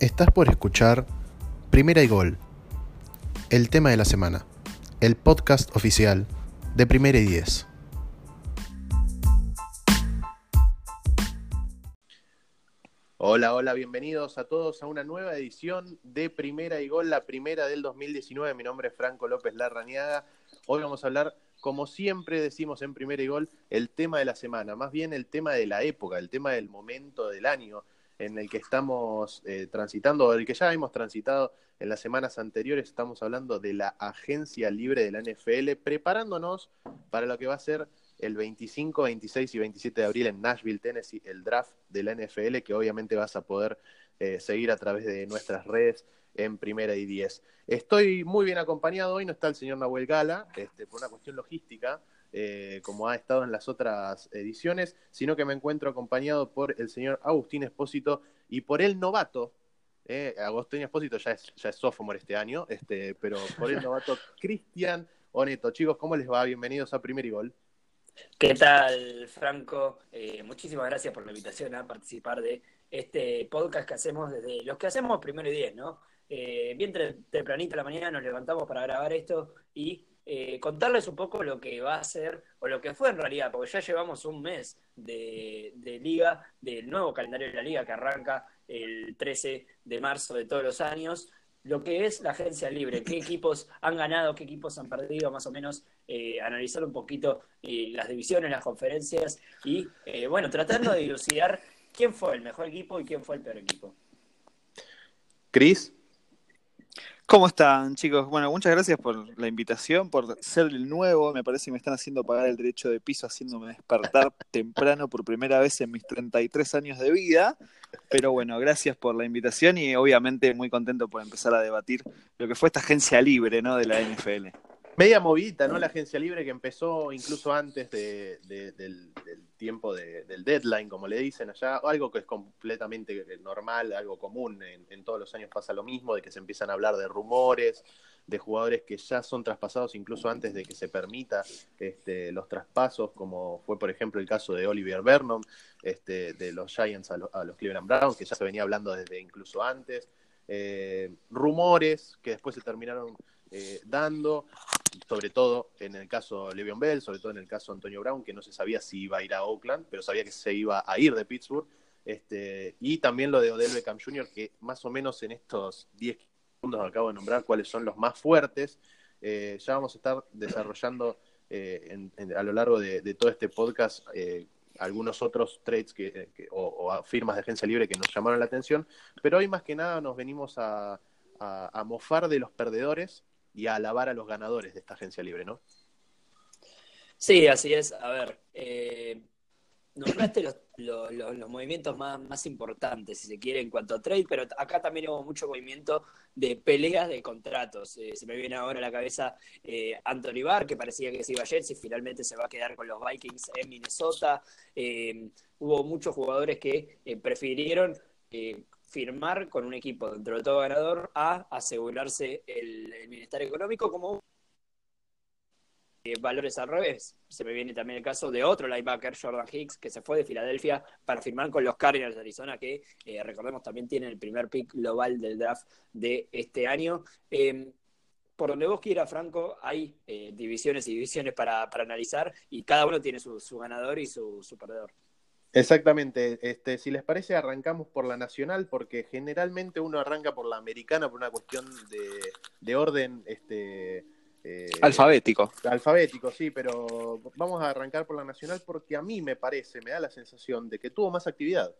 Estás por escuchar Primera y Gol, el tema de la semana, el podcast oficial de Primera y 10. Hola, bienvenidos a todos a una nueva edición de Primera y Gol, la primera del 2019. Mi nombre es Franco López Larrañaga. Hoy vamos a hablar, como siempre decimos en Primera y Gol, el tema de la semana, más bien el tema de la época, el tema del momento del año en el que estamos transitando, o el que ya hemos transitado en las semanas anteriores. Estamos hablando de la agencia libre de la NFL, preparándonos para lo que va a ser el 25, 26 y 27 de abril en Nashville, Tennessee, el draft de la NFL, que obviamente vas a poder seguir a través de nuestras redes en Primera y 10. Estoy muy bien acompañado. Hoy no está el señor Nahuel Gala, por una cuestión logística, como ha estado en las otras ediciones, sino que me encuentro acompañado por el señor Agustín Espósito y por el novato. Agustín Espósito ya es sophomore este año, pero por el novato Cristian Oneto. Chicos, ¿cómo les va? Bienvenidos a Primer y Gol. ¿Qué tal, Franco? Muchísimas gracias por la invitación a participar de este podcast que hacemos desde los que hacemos Primero y 10, ¿no? Bien tempranito a la mañana nos levantamos para grabar esto y contarles un poco lo que va a ser, o lo que fue en realidad, porque ya llevamos un mes de liga, del nuevo calendario de la liga que arranca el 13 de marzo de todos los años. Lo que es la agencia libre, qué equipos han ganado, qué equipos han perdido, más o menos analizar un poquito las divisiones, las conferencias y, bueno, tratando de dilucidar quién fue el mejor equipo y quién fue el peor equipo. Cris. ¿Cómo están, chicos? Bueno, muchas gracias por la invitación, por ser el nuevo. Me parece que me están haciendo pagar el derecho de piso, haciéndome despertar temprano por primera vez en mis 33 años de vida. Pero bueno, gracias por la invitación y obviamente muy contento por empezar a debatir lo que fue esta agencia libre, ¿no?, de la NFL. Media movidita, ¿no? La agencia libre que empezó incluso antes del tiempo del deadline, como le dicen allá, algo que es completamente normal, algo común, en todos los años pasa lo mismo, de que se empiezan a hablar de rumores, de jugadores que ya son traspasados incluso antes de que se permita los traspasos, como fue por ejemplo el caso de Oliver Vernon, de los Giants a los Cleveland Browns, que ya se venía hablando desde incluso antes, rumores que después se terminaron dando, sobre todo en el caso Le'Veon Bell, sobre todo en el caso Antonio Brown, que no se sabía si iba a ir a Oakland, pero sabía que se iba a ir de Pittsburgh, y también lo de Odell Beckham Jr., que más o menos en estos 10 segundos acabo de nombrar cuáles son los más fuertes. Ya vamos a estar desarrollando a lo largo de todo este podcast algunos otros trades o firmas de agencia libre que nos llamaron la atención, pero hoy más que nada nos venimos a mofar de los perdedores y a alabar a los ganadores de esta agencia libre, ¿no? Sí, así es. A ver, nombraste los movimientos más importantes, si se quiere, en cuanto a trade, pero acá también hubo mucho movimiento de peleas de contratos. Se me viene ahora a la cabeza Anthony Barr, que parecía que se iba a Jets y finalmente se va a quedar con los Vikings en Minnesota. Hubo muchos jugadores que prefirieron firmar con un equipo dentro de todo ganador a asegurarse el bienestar económico, como valores al revés. Se me viene también el caso de otro linebacker, Jordan Hicks, que se fue de Filadelfia para firmar con los Cardinals de Arizona, que recordemos también tienen el primer pick global del draft de este año. Por donde vos quieras, Franco, hay divisiones y divisiones para analizar y cada uno tiene su ganador y su perdedor. Exactamente. Si les parece, arrancamos por la nacional, porque generalmente uno arranca por la americana por una cuestión de orden Alfabético. alfabético, sí, pero vamos a arrancar por la nacional porque a mí me da la sensación de que tuvo más actividad.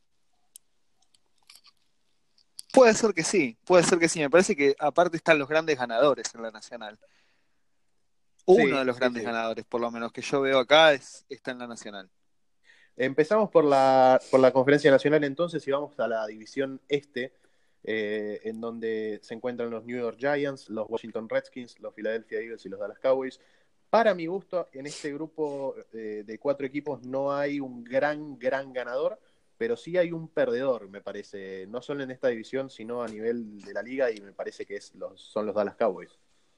Puede ser que sí. Me parece que aparte están los grandes ganadores en la nacional. Uno de los grandes ganadores, por lo menos, que yo veo acá está en la nacional. Empezamos por la conferencia nacional entonces y vamos a la división en donde se encuentran los New York Giants, los Washington Redskins, los Philadelphia Eagles y los Dallas Cowboys. Para mi gusto, en este grupo de 4 equipos no hay un gran ganador, pero sí hay un perdedor, me parece, no solo en esta división, sino a nivel de la liga, y me parece que son los Dallas Cowboys.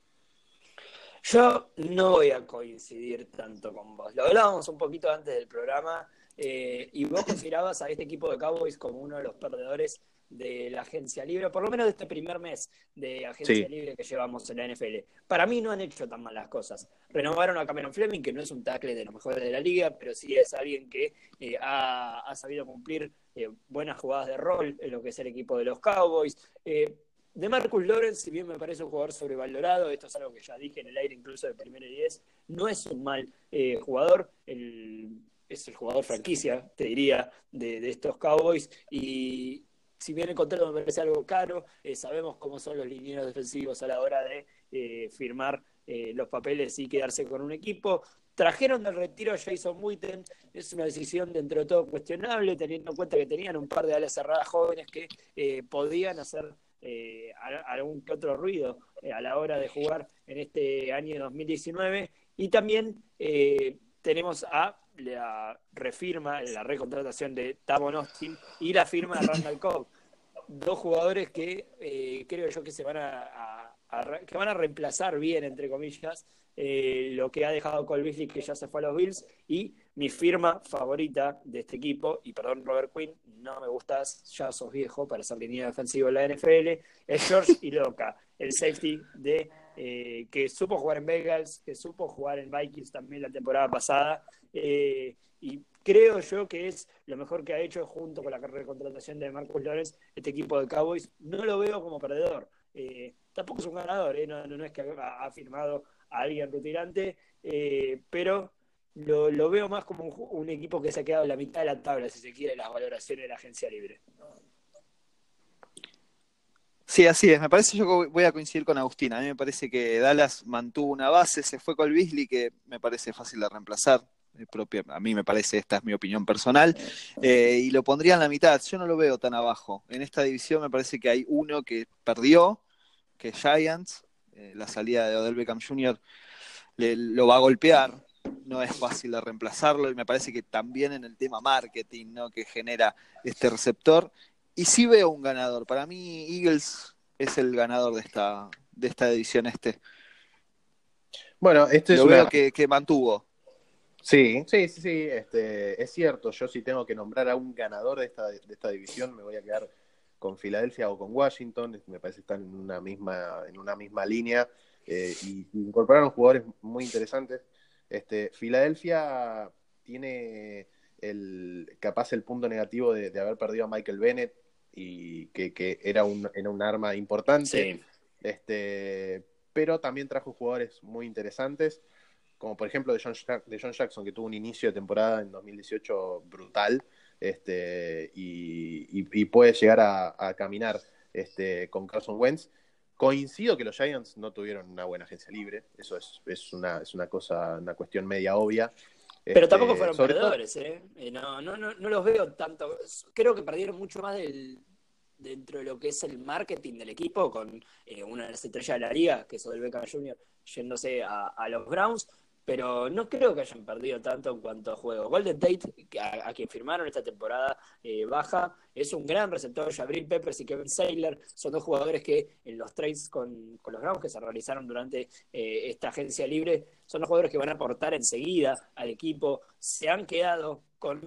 Yo no voy a coincidir tanto con vos. Lo hablábamos un poquito antes del programa y vos considerabas a este equipo de Cowboys como uno de los perdedores de la agencia libre, por lo menos de este primer mes de agencia Sí. libre que llevamos en la NFL. Para mí no han hecho tan mal las cosas. Renovaron a Cameron Fleming, que no es un tackle de los mejores de la liga, pero sí es alguien que ha sabido cumplir buenas jugadas de rol en lo que es el equipo de los Cowboys. De Marcus Lawrence, si bien me parece un jugador sobrevalorado, esto es algo que ya dije en el aire incluso de primera y 10, no es un mal jugador, es el jugador franquicia, te diría, de estos Cowboys, y si bien el contrato me parece algo caro, sabemos cómo son los linieros defensivos a la hora de firmar los papeles y quedarse con un equipo. Trajeron del retiro a Jason Witten, es una decisión dentro de todo cuestionable, teniendo en cuenta que tenían un par de alas cerradas jóvenes que podían hacer algún que otro ruido a la hora de jugar en este año 2019. Y también tenemos a la refirma, la recontratación de Tavon Austin y la firma de Randall Cobb. Dos jugadores que creo yo que se van que van a reemplazar bien, entre comillas, lo que ha dejado Cole Beasley, que ya se fue a los Bills, y mi firma favorita de este equipo, y perdón Robert Quinn, no me gustas, ya sos viejo para ser línea defensivo en la NFL, es George Iloka, el safety que supo jugar en Bengals, que supo jugar en Vikings también la temporada pasada, y creo yo que es lo mejor que ha hecho junto con la recontratación de Marcus Lawrence este equipo de Cowboys. No lo veo como perdedor. Tampoco es un ganador, no es que ha firmado a alguien rutilante, pero lo veo más como un equipo que se ha quedado en la mitad de la tabla, si se quiere, las valoraciones de la agencia libre. Sí, así es. Me parece, yo voy a coincidir con Agustín. A mí me parece que Dallas mantuvo una base, se fue con Beasley, que me parece fácil de reemplazar. A mí me parece, esta es mi opinión personal, y lo pondría en la mitad. Yo no lo veo tan abajo. En esta división me parece que hay uno que perdió, que es Giants. La salida de Odell Beckham Jr. Lo va a golpear. No es fácil de reemplazarlo, y me parece que también en el tema marketing, ¿no?, que genera este receptor. Y sí veo un ganador. Para mí Eagles es el ganador de esta división este. Bueno, Lo veo que mantuvo. Sí. Es cierto. Yo sí tengo que nombrar a un ganador de esta división, me voy a quedar con Filadelfia o con Washington. Me parece que están en una misma línea, y incorporaron jugadores muy interesantes. Filadelfia tiene capaz el punto negativo de haber perdido a Michael Bennett, y que era un arma importante. Sí. Pero también trajo jugadores muy interesantes, como por ejemplo de John Jackson, que tuvo un inicio de temporada en 2018 brutal, y puede llegar a caminar con Carson Wentz. Coincido que los Giants no tuvieron una buena agencia libre, eso es una cuestión media obvia. Pero tampoco fueron sobre todo, perdedores, no los veo tanto. Creo que perdieron mucho más dentro de lo que es el marketing del equipo, con una de las estrellas de la liga, que es Odell Beckham Jr., yéndose a los Browns, pero no creo que hayan perdido tanto en cuanto a juego. Golden Tate, a quien firmaron esta temporada baja, es un gran receptor. Jabril Peppers y Kevin Saylor son dos jugadores que en los trades con los Browns que se realizaron durante esta agencia libre, son los jugadores que van a aportar enseguida al equipo. Se han quedado con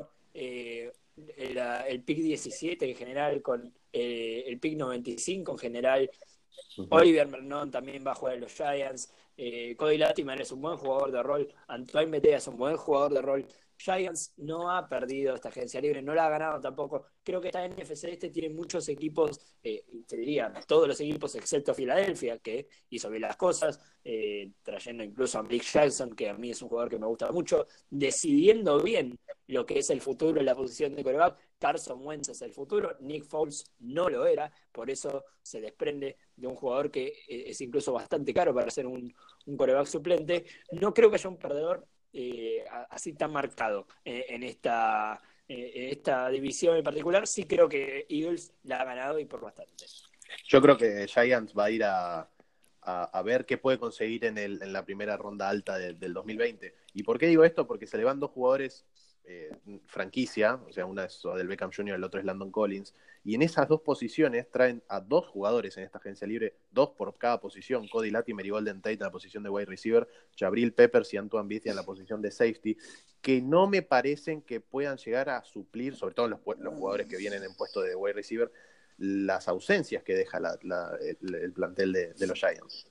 el pick 17 en general, con el pick 95 en general. Oliver Vernon también va a jugar en los Giants. Cody Latimer es un buen jugador de rol. Antoine Bethea es un buen jugador de rol. Giants no ha perdido esta agencia libre, no la ha ganado tampoco. Creo que esta NFC tiene muchos equipos, te diría, todos los equipos excepto Filadelfia, que hizo bien las cosas, trayendo incluso a Blake Jackson, que a mí es un jugador que me gusta mucho, decidiendo bien lo que es el futuro en la posición de quarterback. Carson Wentz es el futuro, Nick Foles no lo era, por eso se desprende de un jugador que es incluso bastante caro para ser un quarterback suplente. No creo que haya un perdedor así tan marcado en esta división en particular. Sí creo que Eagles la ha ganado, y por bastante. yo creo que Giants va a ir a ver qué puede conseguir en la primera ronda alta del 2020. ¿Y por qué digo esto? Porque se le van dos jugadores franquicia, o sea, una es Odell Beckham Jr., el otro es Landon Collins, y en esas dos posiciones traen a dos jugadores en esta agencia libre, dos por cada posición: Cody Latimer y Golden Tate en la posición de wide receiver, Jabril Peppers y Antoine Bethea en la posición de safety, que no me parecen que puedan llegar a suplir, sobre todo los jugadores que vienen en puesto de wide receiver, las ausencias que deja el plantel de los Giants.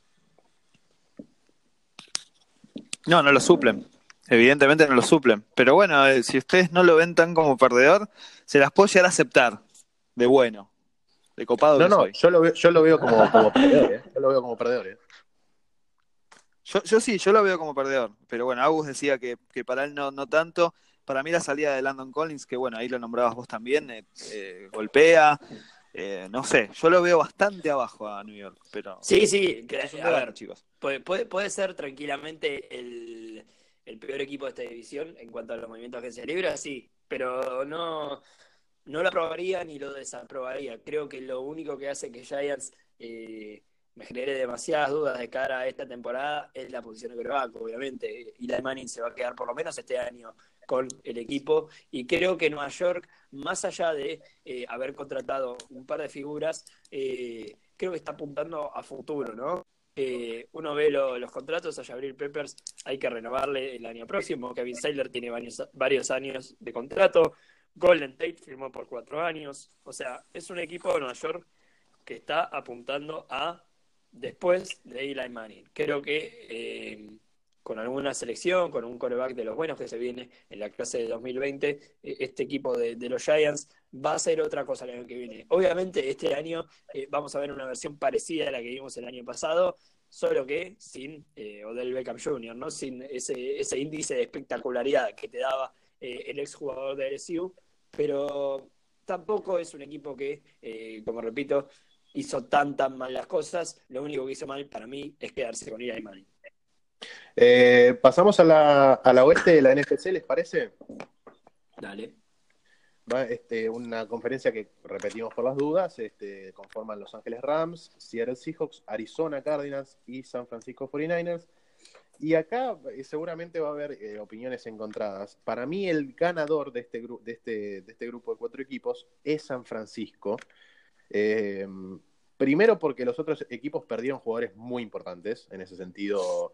No lo suplen. Evidentemente no lo suplen. Pero bueno, si ustedes no lo ven tan como perdedor, se las puedo llegar a aceptar. De bueno. De copado que soy. Yo lo veo como perdedor, ¿eh? Yo lo veo como perdedor, ¿eh? Yo sí, yo lo veo como perdedor. Pero bueno, Agus decía que para él no tanto. Para mí la salida de Landon Collins, que bueno, ahí lo nombrabas vos también, golpea. No sé, yo lo veo bastante abajo a New York. Pero Sí, a ver, chicos. Puede ser tranquilamente el peor equipo de esta división en cuanto a los movimientos de agencia libre, sí, pero no lo aprobaría ni lo desaprobaría. Creo que lo único que hace que Giants me genere demasiadas dudas de cara a esta temporada es la posición de quarterback, obviamente. Eli Manning se va a quedar por lo menos este año con el equipo, y creo que Nueva York, más allá de haber contratado un par de figuras, creo que está apuntando a futuro, ¿no? Uno ve los contratos. A Jabril Peppers hay que renovarle el año próximo. Kevin Saylor tiene varios años de contrato. Golden Tate firmó por 4 años. O sea, es un equipo de Nueva York que está apuntando a después de Eli Manning. Creo que con alguna selección, con un quarterback de los buenos que se viene en la clase de 2020, este equipo de los Giants va a ser otra cosa el año que viene. Obviamente este año vamos a ver una versión parecida a la que vimos el año pasado, solo que sin Odell Beckham Jr., ¿no? Sin ese índice de espectacularidad que te daba el exjugador de LSU, pero tampoco es un equipo que, como repito, hizo tan mal las cosas. Lo único que hizo mal para mí es quedarse con Eli Manning. Pasamos a la oeste de la NFC, ¿les parece? Dale. Va, una conferencia que repetimos por las dudas, conforman Los Ángeles Rams, Seattle Seahawks, Arizona Cardinals y San Francisco 49ers. Y acá seguramente va a haber opiniones encontradas. Para mí el ganador de este grupo de 4 equipos es San Francisco. Primero porque los otros equipos perdieron jugadores muy importantes. En ese sentido,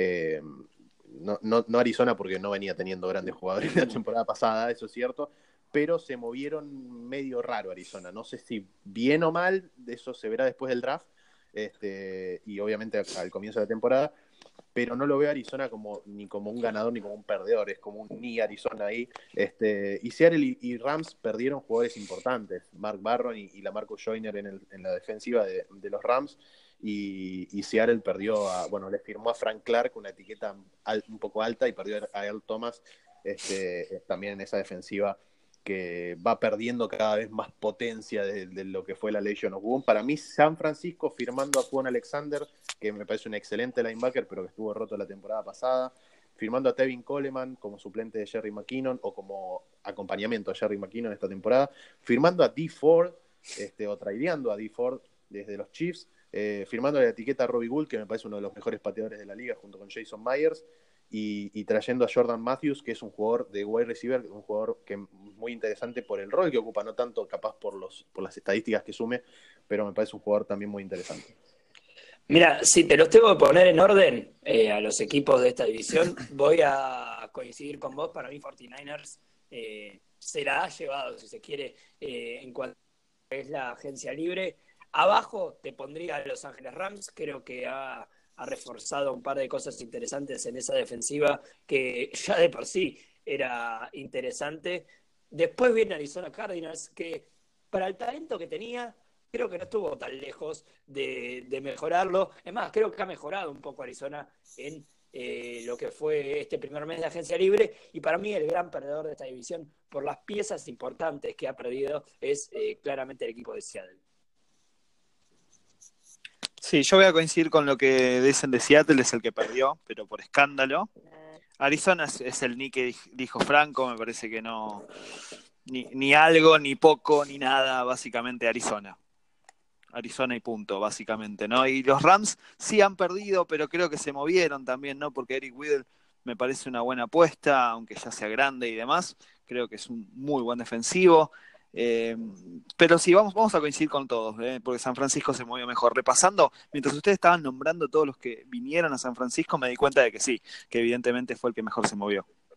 no Arizona, porque no venía teniendo grandes jugadores la temporada pasada, eso es cierto, pero se movieron medio raro Arizona. No sé si bien o mal, eso se verá después del draft, y obviamente al comienzo de la temporada, pero no lo veo a Arizona ni como un ganador ni como un perdedor, es como un ni Arizona ahí. Y Seattle y Rams perdieron jugadores importantes, Mark Barron y Lamarcus Joyner en la defensiva de los Rams, y Seattle le firmó a Frank Clark una etiqueta un poco alta, y perdió a Earl Thomas también en esa defensiva, que va perdiendo cada vez más potencia de lo que fue la Legion of Boom. Para mí, San Francisco firmando a Kwon Alexander, que me parece un excelente linebacker, pero que estuvo roto la temporada pasada, firmando a Tevin Coleman como suplente de Jerry McKinnon, o como acompañamiento a Jerry McKinnon esta temporada, firmando a Dee Ford, o traideando a Dee Ford desde los Chiefs, firmando la etiqueta a Robbie Gould, que me parece uno de los mejores pateadores de la liga, junto con Jason Myers, y trayendo a Jordan Matthews, que es un jugador de wide receiver, un jugador que es muy interesante por el rol que ocupa, no tanto capaz por las estadísticas que sume, pero me parece un jugador también muy interesante. Mira, si te los tengo que poner en orden a los equipos de esta división, voy a coincidir con vos. Para mí 49ers se la ha llevado, si se quiere, en cuanto es la agencia libre. Abajo te pondría a Los Ángeles Rams. Creo que ha reforzado un par de cosas interesantes en esa defensiva, que ya de por sí era interesante. Después viene Arizona Cardinals, que para el talento que tenía, creo que no estuvo tan lejos de mejorarlo. Es más, creo que ha mejorado un poco Arizona en lo que fue este primer mes de agencia libre, y para mí el gran perdedor de esta división, por las piezas importantes que ha perdido, es claramente el equipo de Seattle. Sí, yo voy a coincidir con lo que dicen de Seattle, es el que perdió, pero por escándalo. Arizona es el ni que dijo Franco, me parece que no, ni algo, ni poco, ni nada, básicamente Arizona y punto, básicamente, ¿no? Y los Rams sí han perdido, pero creo que se movieron también, ¿no? Porque Eric Weddle me parece una buena apuesta, aunque ya sea grande y demás, creo que es un muy buen defensivo. Pero sí, vamos a coincidir con todos, porque San Francisco se movió mejor. Repasando, mientras ustedes estaban nombrando todos los que vinieron a San Francisco, me di cuenta de que sí, que evidentemente fue el que mejor se movió.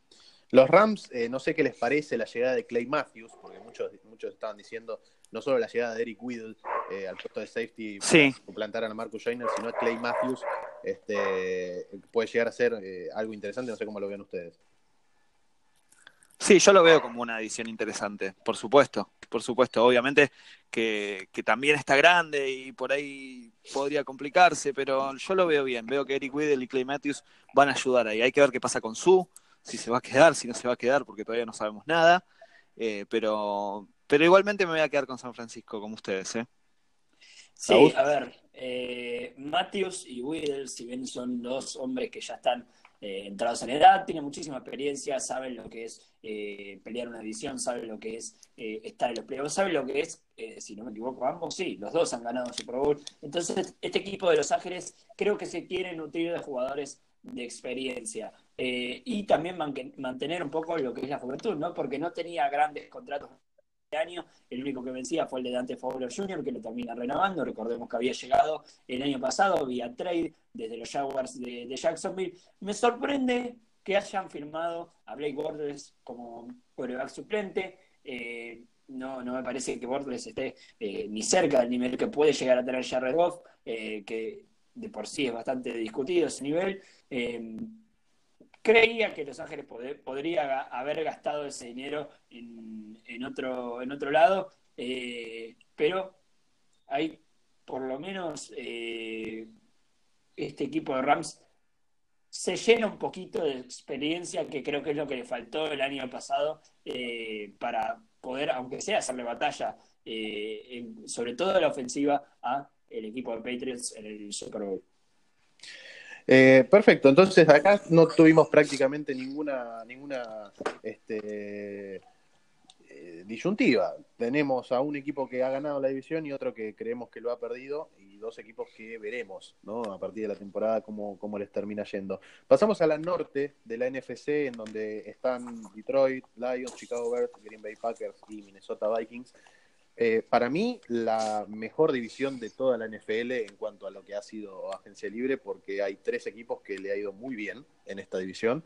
Los Rams, no sé qué les parece la llegada de Clay Matthews, porque muchos estaban diciendo no solo la llegada de Eric Weddle al puesto de safety para Sí, suplantar a Marcus Joyner, sino Clay Matthews puede llegar a ser algo interesante, no sé cómo lo ven ustedes. sí, yo lo veo como una edición interesante, por supuesto, obviamente que también está grande y por ahí podría complicarse, pero yo lo veo bien, veo que Eric Weddle y Clay Matthews van a ayudar ahí, hay que ver qué pasa con si se va a quedar, si no se va a quedar, porque todavía no sabemos nada, pero igualmente me voy a quedar con San Francisco, como ustedes, ¿eh? Sí, ¿Agus? a ver, Matthews y Weddle, si bien son dos hombres que ya están entrados en edad, tienen muchísima experiencia, saben lo que es pelear una división, saben lo que es estar en los playoffs, saben lo que es, si no me equivoco, ambos, sí, los dos han ganado Super Bowl. Entonces, este equipo de Los Ángeles creo que se quiere nutrir de jugadores de experiencia y también mantener un poco lo que es la juventud, ¿no? Porque no tenía grandes contratos año, el único que vencía fue el de Dante Fowler Jr., que lo termina renovando. Recordemos que había llegado el año pasado vía trade desde los Jaguars de Jacksonville. Me sorprende que hayan firmado a Blake Bortles como quarterback suplente. No me parece que Bortles esté ni cerca del nivel que puede llegar a tener Jared Goff, que de por sí es bastante discutido ese nivel. Creía que Los Ángeles podría haber gastado ese dinero en otro lado, pero hay por lo menos este equipo de Rams se llena un poquito de experiencia, que creo que es lo que le faltó el año pasado para poder, aunque sea, hacerle batalla, sobre todo en la ofensiva, a el equipo de Patriots en el Super Bowl. Perfecto, entonces acá no tuvimos prácticamente ninguna disyuntiva. Tenemos a un equipo que ha ganado la división y otro que creemos que lo ha perdido, y dos equipos que veremos, ¿no? A partir de la temporada cómo les termina yendo. Pasamos a la norte de la NFC, en donde están Detroit Lions, Chicago Bears, Green Bay Packers y Minnesota Vikings. Para mí, la mejor división de toda la NFL en cuanto a lo que ha sido agencia libre, porque hay tres equipos que le ha ido muy bien en esta división,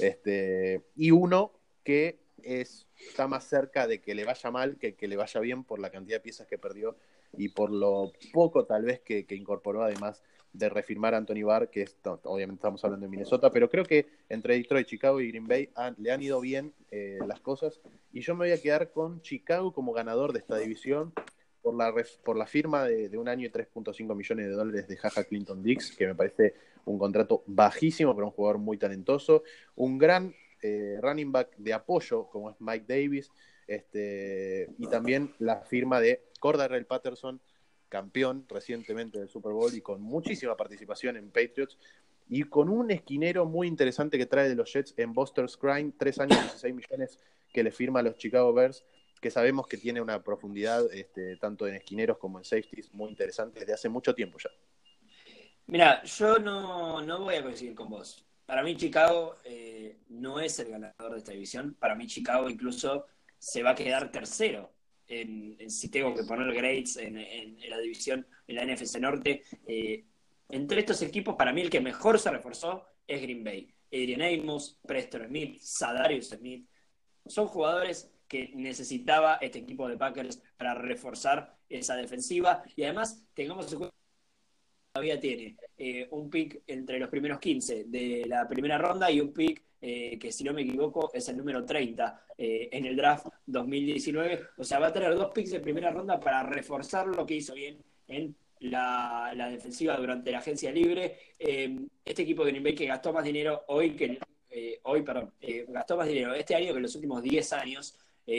y uno que está más cerca de que le vaya mal que le vaya bien por la cantidad de piezas que perdió y por lo poco tal vez que incorporó, además de refirmar a Anthony Barr, que obviamente estamos hablando de Minnesota, pero creo que entre Detroit, Chicago y Green Bay le han ido bien las cosas, y yo me voy a quedar con Chicago como ganador de esta división por la firma de un año y $3.5 millones de Jaja Clinton Dix, que me parece un contrato bajísimo para un jugador muy talentoso, un gran running back de apoyo como es Mike Davis, y también la firma de Cordarrelle Patterson, campeón recientemente del Super Bowl y con muchísima participación en Patriots, y con un esquinero muy interesante que trae de los Jets en Buster Skrine, 3 años, 16 millones que le firma a los Chicago Bears, que sabemos que tiene una profundidad tanto en esquineros como en safeties muy interesante desde hace mucho tiempo ya. Mira, yo no voy a coincidir con vos. Para mí Chicago no es el ganador de esta división. Para mí Chicago incluso se va a quedar tercero. Si tengo que poner grades en la división, en la NFC Norte. Entre estos equipos, para mí el que mejor se reforzó es Green Bay. Adrian Amos, Preston Smith, Zadarius Smith. Son jugadores que necesitaba este equipo de Packers para reforzar esa defensiva. Y además, tengamos en cuenta todavía tiene un pick entre los primeros 15 de la primera ronda y un pick que, si no me equivoco, es el número 30 en el draft 2019. O sea, va a tener dos picks de primera ronda para reforzar lo que hizo bien en la defensiva durante la agencia libre. Este equipo de Green Bay que gastó más dinero gastó más dinero este año que en los últimos 10 años.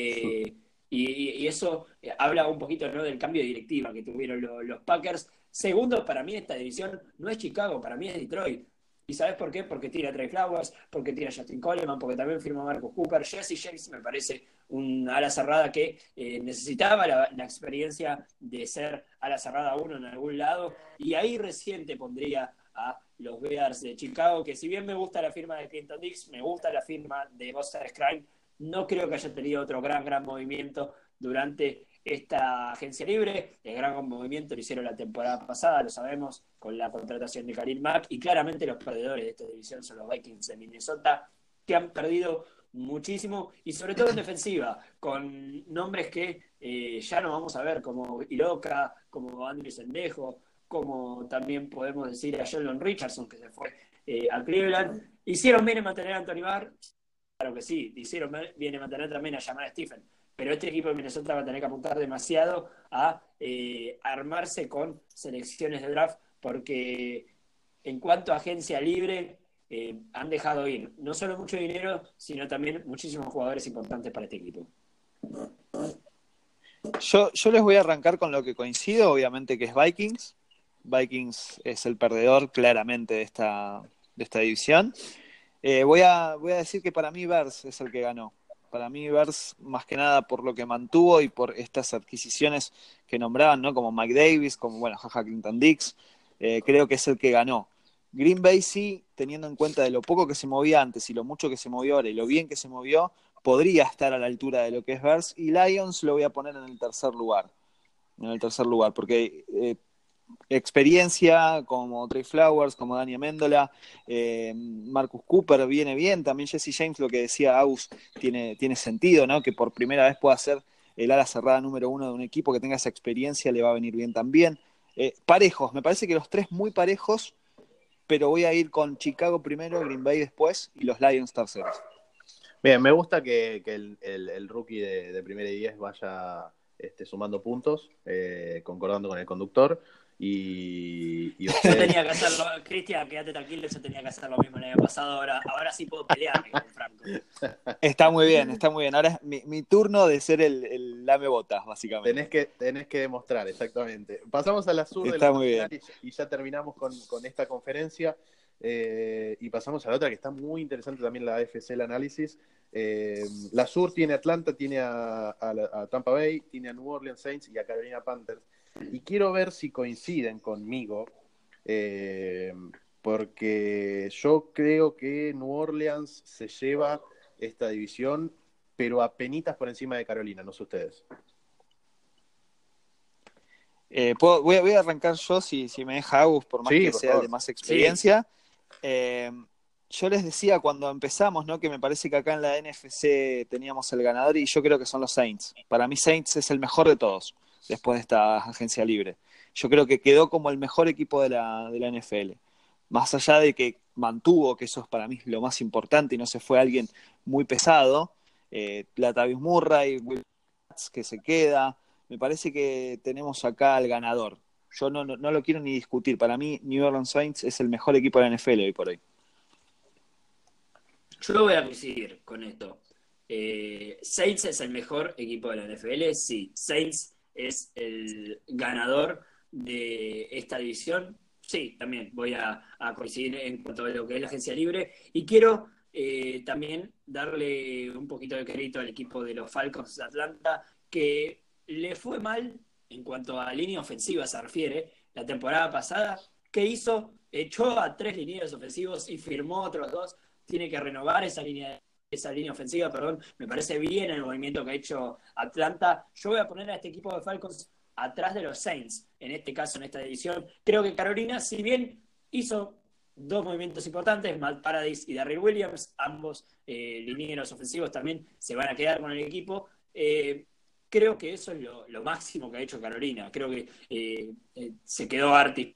Y eso habla un poquito, ¿no?, del cambio de directiva que tuvieron los Packers. Segundo, para mí esta división no es Chicago, para mí es Detroit. ¿Y sabes por qué? Porque tira Trey Flowers, porque tira Justin Coleman, porque también firma Marcus Cooper. Jesse James me parece un ala cerrada que necesitaba la experiencia de ser ala cerrada uno en algún lado. Y ahí recién te pondría a los Bears de Chicago, que si bien me gusta la firma de Clinton Dix, me gusta la firma de Buster Skrine, no creo que haya tenido otro gran movimiento durante esta agencia libre. El gran movimiento lo hicieron la temporada pasada, lo sabemos, con la contratación de Khalil Mack, y claramente los perdedores de esta división son los Vikings de Minnesota, que han perdido muchísimo, y sobre todo en defensiva, con nombres que ya no vamos a ver, como Iroka, como Andrew Sendejo, como también podemos decir a Sheldon Richardson, que se fue a Cleveland. Hicieron bien en mantener a Anthony Barr, claro que sí, hicieron bien en mantener también a Jamal Stephen, pero este equipo de Minnesota va a tener que apuntar demasiado a armarse con selecciones de draft, porque en cuanto a agencia libre, han dejado ir no solo mucho dinero, sino también muchísimos jugadores importantes para este equipo. Yo les voy a arrancar con lo que coincido, obviamente, que es Vikings. Vikings es el perdedor claramente de esta división. Voy a decir que para mí Bears es el que ganó. Para mí Bears, más que nada por lo que mantuvo y por estas adquisiciones que nombraban, ¿no? Como Mike Davis, como, bueno, Jaja Clinton Dix, creo que es el que ganó. Green Bay sí, teniendo en cuenta de lo poco que se movía antes y lo mucho que se movió ahora y lo bien que se movió, podría estar a la altura de lo que es Bears, y Lions lo voy a poner en el tercer lugar. Porque experiencia como Trey Flowers, como Dani Amendola, Marcus Cooper viene bien, también Jesse James, lo que decía Aus, tiene sentido, ¿no? Que por primera vez pueda ser el ala cerrada número 1 de un equipo que tenga esa experiencia, le va a venir bien también. Parejos, me parece que los tres muy parejos, pero voy a ir con Chicago primero, Green Bay después y los Lions terceros. Bien, me gusta que el rookie de primera y 10 vaya sumando puntos, concordando con el conductor. Y Yo tenía que hacerlo, Cristian, quédate tranquilo, yo tenía que hacer lo mismo el año pasado, ahora sí puedo pelearme con Franco. Está muy bien. Ahora es mi turno de ser el lame botas, básicamente. Tenés que demostrar, exactamente. Pasamos a la sur de Está la muy bien. y ya terminamos con esta conferencia. Y pasamos a la otra que está muy interesante también, la AFC, el análisis. La sur tiene Atlanta, tiene a Tampa Bay, tiene a New Orleans Saints y a Carolina Panthers. Y quiero ver si coinciden conmigo, porque yo creo que New Orleans se lleva esta división, pero apenitas por encima de Carolina, no sé ustedes. Voy a arrancar yo, si me deja Agus, por más Sí, que por sea favor. el de más experiencia. Sí. Yo les decía cuando empezamos, ¿no? Que me parece que acá en la NFC teníamos el ganador, y yo creo que son los Saints. Para mí Saints es el mejor de todos después de esta agencia libre. Yo creo que quedó como el mejor equipo de la NFL. Más allá de que mantuvo, que eso es para mí lo más importante, y no se fue alguien muy pesado, Latavius Murray, Will Lutz, que se queda. Me parece que tenemos acá al ganador. Yo no lo quiero ni discutir. Para mí New Orleans Saints es el mejor equipo de la NFL hoy por hoy. Yo voy a coincidir con esto. Saints es el mejor equipo de la NFL, sí. Saints es el ganador de esta división, sí, también voy a coincidir en cuanto a lo que es la agencia libre. Y quiero también darle un poquito de crédito al equipo de los Falcons de Atlanta, que le fue mal en cuanto a línea ofensiva se refiere la temporada pasada. ¿Qué hizo? Echó a 3 linieros ofensivos y firmó otros 2. Tiene que renovar esa línea ofensiva, perdón. Me parece bien el movimiento que ha hecho Atlanta. Yo voy a poner a este equipo de Falcons atrás de los Saints, en este caso, en esta división. Creo que Carolina, si bien hizo 2 movimientos importantes, Matt Paradis y Darryl Williams, ambos linieros ofensivos también se van a quedar con el equipo. Creo que eso es lo máximo que ha hecho Carolina. Creo que se quedó Artis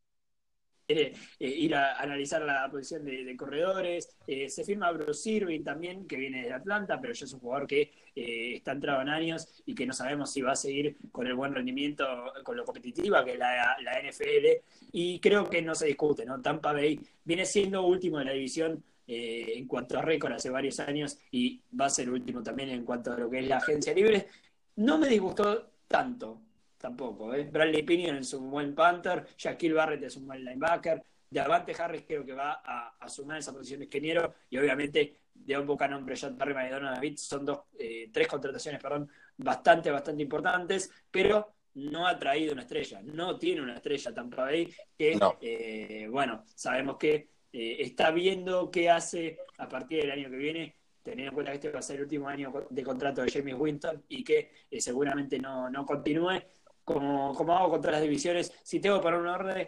ir a analizar la posición de corredores. Se firma Bruce Irvin también, que viene de Atlanta, pero ya es un jugador que está entrado en años y que no sabemos si va a seguir con el buen rendimiento, con lo competitiva que es la NFL. Y creo que no se discute, ¿no? Tampa Bay viene siendo último de la división en cuanto a récord hace varios años, y va a ser último también en cuanto a lo que es la agencia libre. No me disgustó tanto tampoco. Bradley Pinion es un buen punter, Shaquille Barrett es un buen linebacker, Davante Harris creo que va a asumir esa posición de ingeniero, y obviamente Deon Buchanan, Breshad Perriman y Donovan David son 3 contrataciones, bastante importantes, pero no ha traído una estrella, no tiene una estrella Tampa Bay, que No. Bueno, sabemos que está viendo qué hace a partir del año que viene, teniendo en cuenta que este va a ser el último año de contrato de James Winston y que seguramente no continúe. Como hago contra las divisiones, si tengo que poner un orden,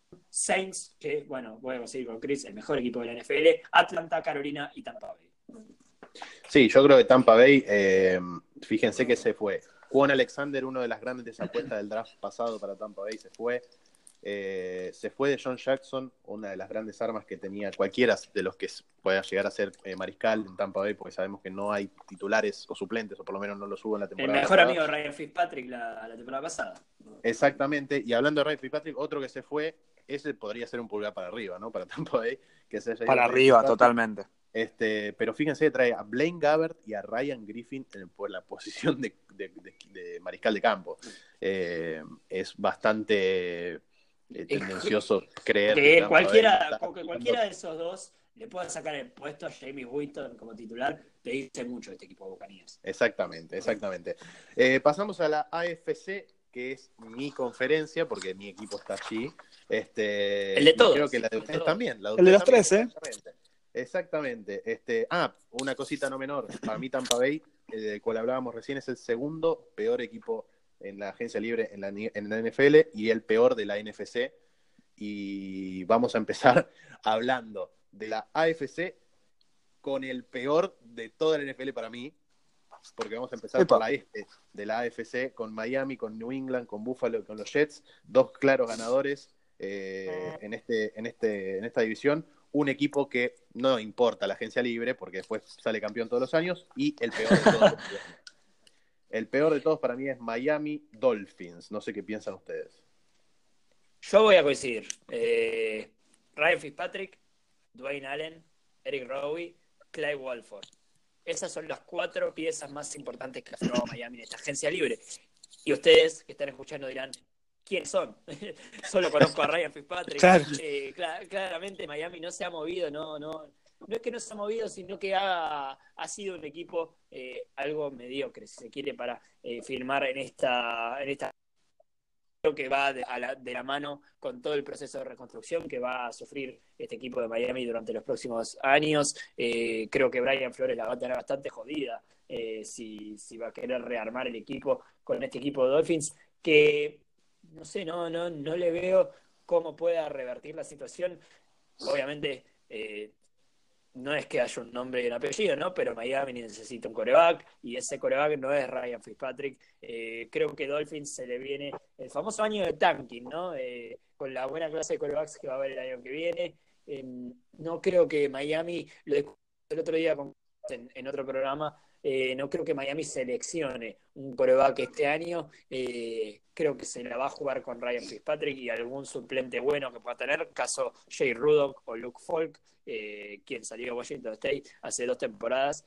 Saints, que bueno, voy a seguir con Chris, el mejor equipo de la NFL, Atlanta, Carolina y Tampa Bay. Sí, yo creo que Tampa Bay, fíjense que se fue. Juan Alexander, uno de las grandes apuestas del draft pasado para Tampa Bay, se fue. Se fue de John Jackson, una de las grandes armas que tenía cualquiera de los que pueda llegar a ser mariscal en Tampa Bay, porque sabemos que no hay titulares o suplentes, o por lo menos no los hubo en la El temporada mejor pasada. amigo de Ryan Fitzpatrick la temporada pasada. Exactamente, y hablando de Ryan Fitzpatrick, otro que se fue, ese podría ser un pulgar para arriba, ¿no? Para Tampa Bay, que se haya ido Para Ryan arriba, Fitzpatrick. totalmente. Pero fíjense, trae a Blaine Gabbert y a Ryan Griffin por la posición de mariscal de campo. Es bastante tendencioso creer que Tampa Bay cualquiera está de esos dos le pueda sacar el puesto a Jamie Winston como titular, te dice mucho este equipo de Buccaneers. Exactamente. Pasamos a la AFC, que es mi conferencia, porque mi equipo está allí. El de todos. Creo que la de ustedes también. La de El de ustedes los también, tres, Exactamente. Una cosita no menor. Para mí Tampa Bay, del cual hablábamos recién, es el segundo peor equipo en la agencia libre en la NFL y el peor de la NFC. Y vamos a empezar hablando de la AFC con el peor de toda la NFL para mí, porque vamos a empezar por la este de la AFC, con Miami, con New England, con Buffalo y con los Jets, dos claros ganadores en esta división. Un equipo que no importa la agencia libre, porque después sale campeón todos los años, y el peor de todos. El peor de todos para mí es Miami Dolphins. No sé qué piensan ustedes. Yo voy a coincidir. Ryan Fitzpatrick, Dwayne Allen, Eric Rowe, Clyde Walford. Esas son las 4 piezas más importantes que ha formado Miami en esta agencia libre. Y ustedes que están escuchando dirán, ¿quiénes son? Solo conozco a Ryan Fitzpatrick. Claro. Claramente Miami no se ha movido, no es que no se ha movido, sino que ha sido un equipo algo mediocre, si se quiere, para firmar en esta creo que va de la mano con todo el proceso de reconstrucción que va a sufrir este equipo de Miami durante los próximos años. Creo que Brian Flores la va a tener bastante jodida si va a querer rearmar el equipo con este equipo de Dolphins, que no sé, no le veo cómo pueda revertir la situación. Obviamente no es que haya un nombre y un apellido, ¿no? Pero Miami necesita un quarterback y ese quarterback no es Ryan Fitzpatrick. Creo que Dolphins se le viene el famoso año de tanking, ¿no? Con la buena clase de quarterbacks que va a haber el año que viene. No creo que Miami, lo discutimos el otro día en otro programa, no creo que Miami seleccione un quarterback este año. Creo que se la va a jugar con Ryan Fitzpatrick y algún suplente bueno que pueda tener, caso Jay Rudock o Luke Falk, quien salió a Washington State hace 2 temporadas.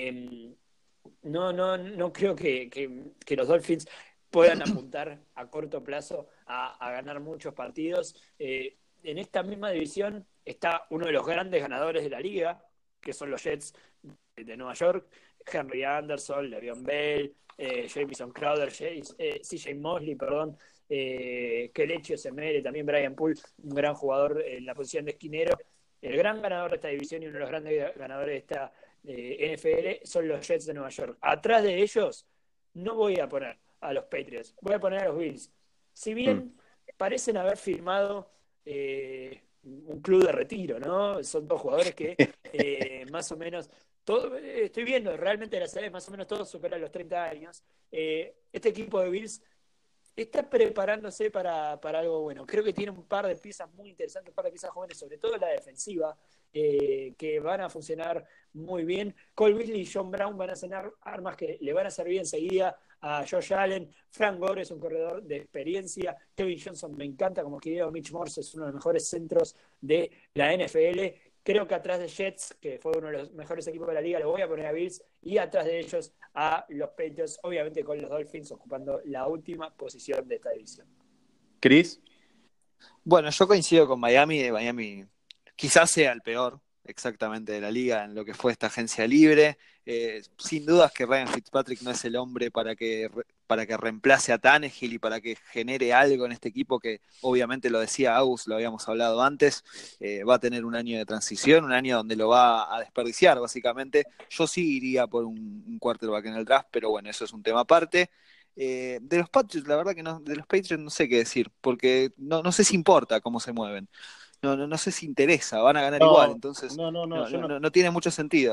No creo que los Dolphins puedan apuntar a corto plazo a ganar muchos partidos. En esta misma división está uno de los grandes ganadores de la liga, que son los Jets de Nueva York, Henry Anderson, Le'Veon Bell, Jamison Crowder, CJ Mosley, Kelechi Osemele, también Brian Poole, un gran jugador en la posición de esquinero. El gran ganador de esta división y uno de los grandes ganadores de esta NFL son los Jets de Nueva York. Atrás de ellos no voy a poner a los Patriots, voy a poner a los Bills. Si bien parecen haber firmado un club de retiro, ¿no? Son 2 jugadores que más o menos estoy viendo realmente las edades, más o menos todos superan los 30 años. Este equipo de Bills está preparándose para algo bueno. Creo que tiene un par de piezas muy interesantes, un par de piezas jóvenes, sobre todo en la defensiva, que van a funcionar muy bien. Cole Beasley y John Brown van a tener armas que le van a servir enseguida a Josh Allen. Frank Gore es un corredor de experiencia. Kevin Johnson me encanta como querido. Mitch Morse es uno de los mejores centros de la NFL. Creo que atrás de Jets, que fue uno de los mejores equipos de la liga, lo voy a poner a Bills, y atrás de ellos a los Patriots, obviamente con los Dolphins ocupando la última posición de esta división. ¿Chris? Bueno, yo coincido con Miami. Miami quizás sea el peor exactamente de la liga en lo que fue esta agencia libre. Sin dudas que Ryan Fitzpatrick no es el hombre para que reemplace a Tannehill y para que genere algo en este equipo que obviamente lo decía Agus, lo habíamos hablado antes, va a tener un año de transición, un año donde lo va a desperdiciar básicamente. Yo sí iría por un quarterback en el draft, pero bueno, eso es un tema aparte. De los Patriots, la verdad que no, de los Patriots no sé qué decir, porque no sé si importa cómo se mueven. No sé si interesa, van a ganar igual, entonces no tiene mucho sentido.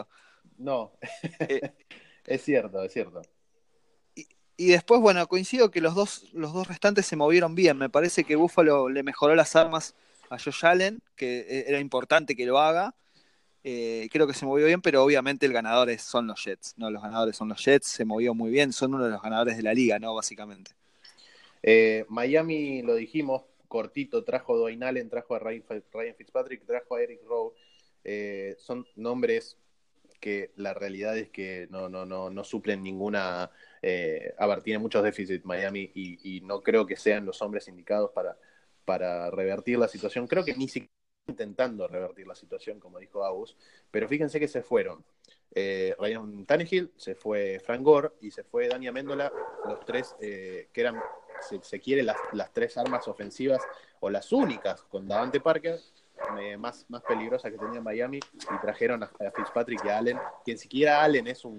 No, Eh, es cierto, es cierto. y después, bueno, coincido que los dos restantes se movieron bien. Me parece que Buffalo le mejoró las armas a Josh Allen, que era importante que lo haga. Creo que se movió bien, pero obviamente el ganador son los Jets, ¿no? Los ganadores son los Jets, se movió muy bien, son uno de los ganadores de la liga, ¿no? Básicamente. Miami, lo dijimos, cortito, trajo a Dwayne Allen, trajo a Ryan Fitzpatrick, trajo a Eric Rowe. Son nombres que la realidad es que no suplen ninguna. A ver, tiene muchos déficits Miami y no creo que sean los hombres indicados para revertir la situación. Creo que ni siquiera intentando revertir la situación, como dijo Agus, pero fíjense que se fueron. Ryan Tannehill, se fue Frank Gore y se fue Dani Amendola, los tres que eran, se quiere, las tres armas ofensivas o las únicas con Davante Parker más peligrosas que tenía Miami, y trajeron a Fitzpatrick y a Allen, que ni siquiera Allen es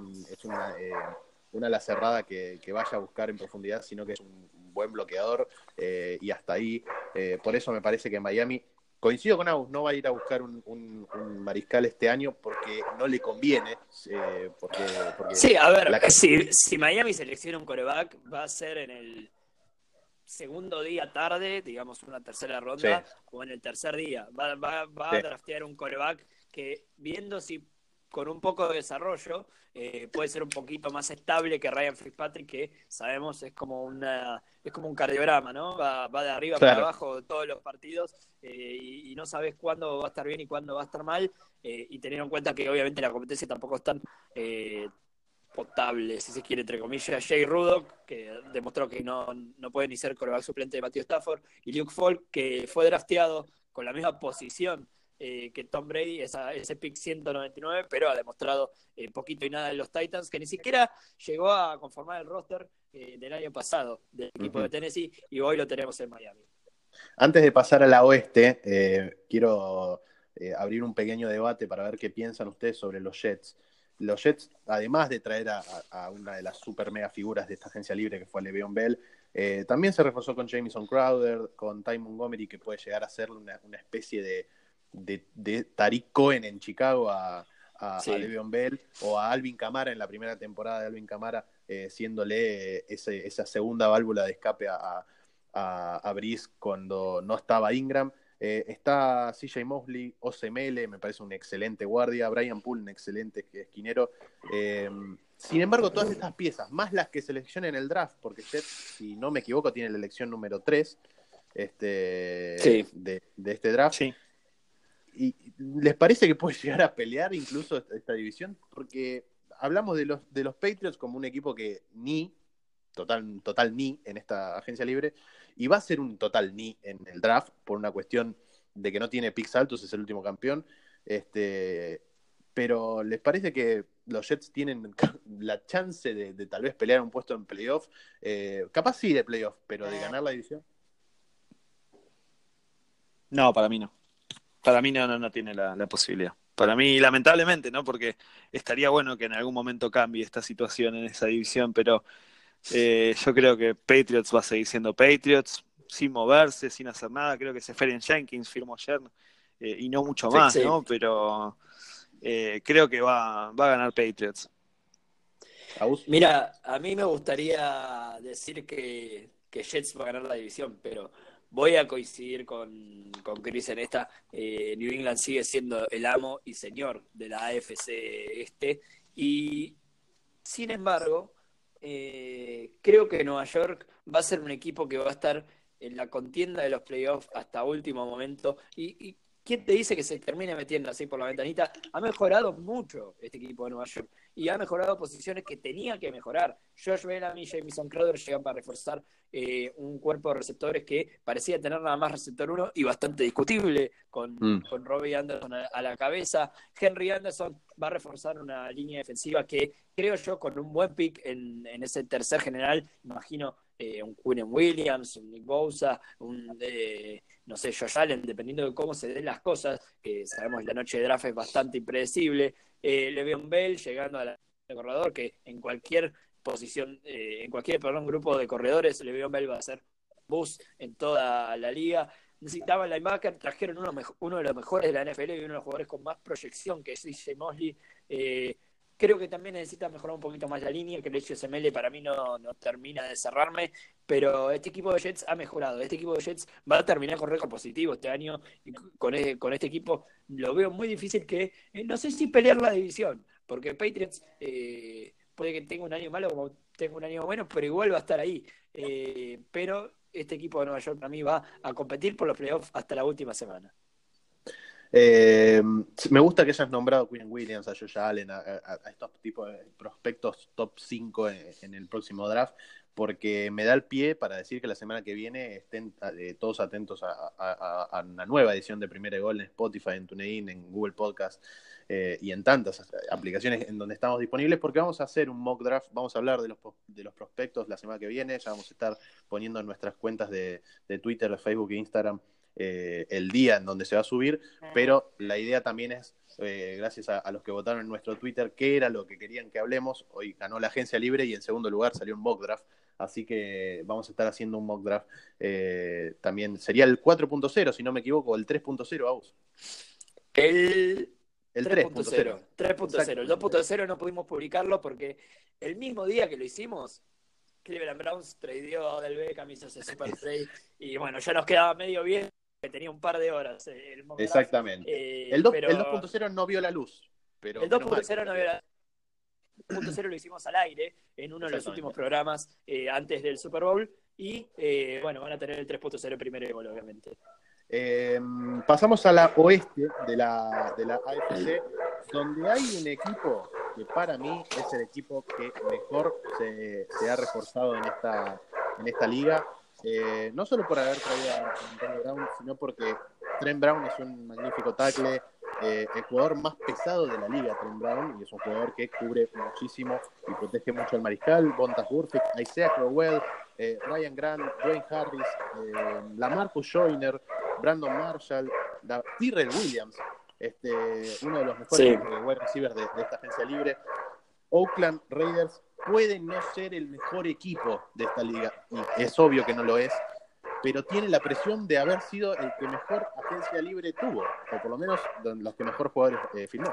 una ala cerrada que vaya a buscar en profundidad, sino que es un buen bloqueador, y hasta ahí. Por eso me parece que Miami, coincido con Agus, no va a ir a buscar un mariscal este año porque no le conviene. Porque Sí, a ver, si Miami selecciona un quarterback, va a ser en el segundo día tarde, digamos una tercera ronda, sí, o en el tercer día. Va sí, a draftear un quarterback que, viendo si con un poco de desarrollo, puede ser un poquito más estable que Ryan Fitzpatrick, que sabemos es como un cardiograma, ¿no? Va de arriba para abajo de todos los partidos, y no sabes cuándo va a estar bien y cuándo va a estar mal, y teniendo en cuenta que obviamente la competencia tampoco es tan potable, si se quiere, entre comillas. Jay Rudock, que demostró que no puede ni ser quarterback suplente de Matthew Stafford, y Luke Falk, que fue drafteado con la misma posición que Tom Brady, ese pick 199, pero ha demostrado poquito y nada en los Titans, que ni siquiera llegó a conformar el roster del año pasado del equipo de Tennessee, y hoy lo tenemos en Miami. Antes de pasar a la oeste, quiero abrir un pequeño debate para ver qué piensan ustedes sobre los Jets. Los Jets, además de traer a una de las super mega figuras de esta agencia libre, que fue Le'Veon Bell, también se reforzó con Jamison Crowder, con Ty Montgomery, que puede llegar a ser una especie de Tariq Cohen en Chicago sí, a Le'Veon Bell, o a Alvin Kamara en la primera temporada de Alvin Kamara, siéndole esa segunda válvula de escape a Breeze cuando no estaba Ingram. Está CJ Mosley, Osemele, me parece un excelente guardia, Brian Poole, un excelente esquinero. Sin embargo, todas estas piezas, más las que seleccionen en el draft, porque Jets, si no me equivoco, tiene la elección número 3 sí, de este draft. Sí. ¿Y les parece que puede llegar a pelear incluso esta división? Porque hablamos de los Patriots como un equipo que total ni en esta agencia libre, y va a ser un total ni en el draft por una cuestión de que no tiene picks altos, es el último campeón. Pero ¿les parece que los Jets tienen la chance de tal vez pelear un puesto en playoff? Capaz sí de playoff, pero de ganar la división. No, para mí no. Para mí no tiene la posibilidad. Para mí, lamentablemente, ¿no? Porque estaría bueno que en algún momento cambie esta situación en esa división, pero yo creo que Patriots va a seguir siendo Patriots, sin moverse, sin hacer nada. Creo que Seferian Jenkins firmó ayer, y no mucho más, sí, ¿no? Pero creo que va a ganar Patriots. Mira, a mí me gustaría decir que Jets va a ganar la división, pero voy a coincidir con Chris en esta. New England sigue siendo el amo y señor de la AFC este, y sin embargo, creo que Nueva York va a ser un equipo que va a estar en la contienda de los playoffs hasta último momento, y ¿quién te dice que se termine metiendo así por la ventanita? Ha mejorado mucho este equipo de Nueva York y ha mejorado posiciones que tenía que mejorar. Josh Bellamy y Jamison Crowder llegan para reforzar un cuerpo de receptores que parecía tener nada más receptor 1 y bastante discutible, con Robbie Anderson a la cabeza. Henry Anderson va a reforzar una línea defensiva que, creo yo, con un buen pick en ese tercer general, imagino un Quinnen Williams, un Nick Bosa, no sé, Josh Allen, dependiendo de cómo se den las cosas, que sabemos que la noche de draft es bastante impredecible. Le'Veon Bell llegando a la de corredor, que en cualquier posición, grupo de corredores, Le'Veon Bell va a ser bus en toda la liga. Necesitaban linebacker, trajeron uno de los mejores de la NFL y uno de los jugadores con más proyección, que es CJ Mosley, Creo que también necesita mejorar un poquito más la línea, que el HSML para mí no termina de cerrarme, pero este equipo de Jets ha mejorado. Este equipo de Jets va a terminar con récord positivo este año, y con este equipo lo veo muy difícil que, no sé si pelear la división, porque Patriots puede que tenga un año malo como tenga un año bueno, pero igual va a estar ahí. Pero este equipo de Nueva York para mí va a competir por los playoffs hasta la última semana. Me gusta que hayas nombrado a Quinn Williams, a Josh Allen, a estos tipos de prospectos top 5 en el próximo draft, porque me da el pie para decir que la semana que viene estén todos atentos a una nueva edición de Primera y Gol en Spotify, en TuneIn, en Google Podcast y en tantas aplicaciones en donde estamos disponibles, porque vamos a hacer un mock draft, vamos a hablar de los prospectos la semana que viene, ya vamos a estar poniendo en nuestras cuentas de Twitter, de Facebook e Instagram el día en donde se va a subir, pero la idea también es, gracias a los que votaron en nuestro Twitter, qué era lo que querían que hablemos. Hoy ganó la agencia libre y en segundo lugar salió un mock draft, así que vamos a estar haciendo un mock draft. También sería el 4.0, si no me equivoco, el 3.0, Aus. El 3.0. 3.0. El 2.0 no pudimos publicarlo porque el mismo día que lo hicimos, Cleveland Browns tradeó a Odell Beckham, hizo ese super trade, y bueno, ya nos quedaba medio bien, que tenía un par de horas. Exactamente. El 2.0 no vio la luz. Pero el 2.0 no vio la luz. El 2.0 lo hicimos al aire en uno de los últimos programas antes del Super Bowl. Y bueno, van a tener el 3.0 primero de gol, obviamente. Pasamos a la oeste de la AFC, donde hay un equipo que para mí es el equipo que mejor se ha reforzado en esta liga. No solo por haber traído a Antonio Brown, sino porque Trent Brown es un magnífico tackle, el jugador más pesado de la liga, Trent Brown, y es un jugador que cubre muchísimo y protege mucho al mariscal. Bontas Burfict, Isaiah Crowell, Ryan Grant, Dwayne Harris, Lamarcus Joyner, Brandon Marshall, Tyrell Williams, uno de los mejores wide receivers de esta agencia libre. Oakland Raiders puede no ser el mejor equipo de esta liga, y es obvio que no lo es, pero tiene la presión de haber sido el que mejor agencia libre tuvo, o por lo menos los que mejor jugadores firmó.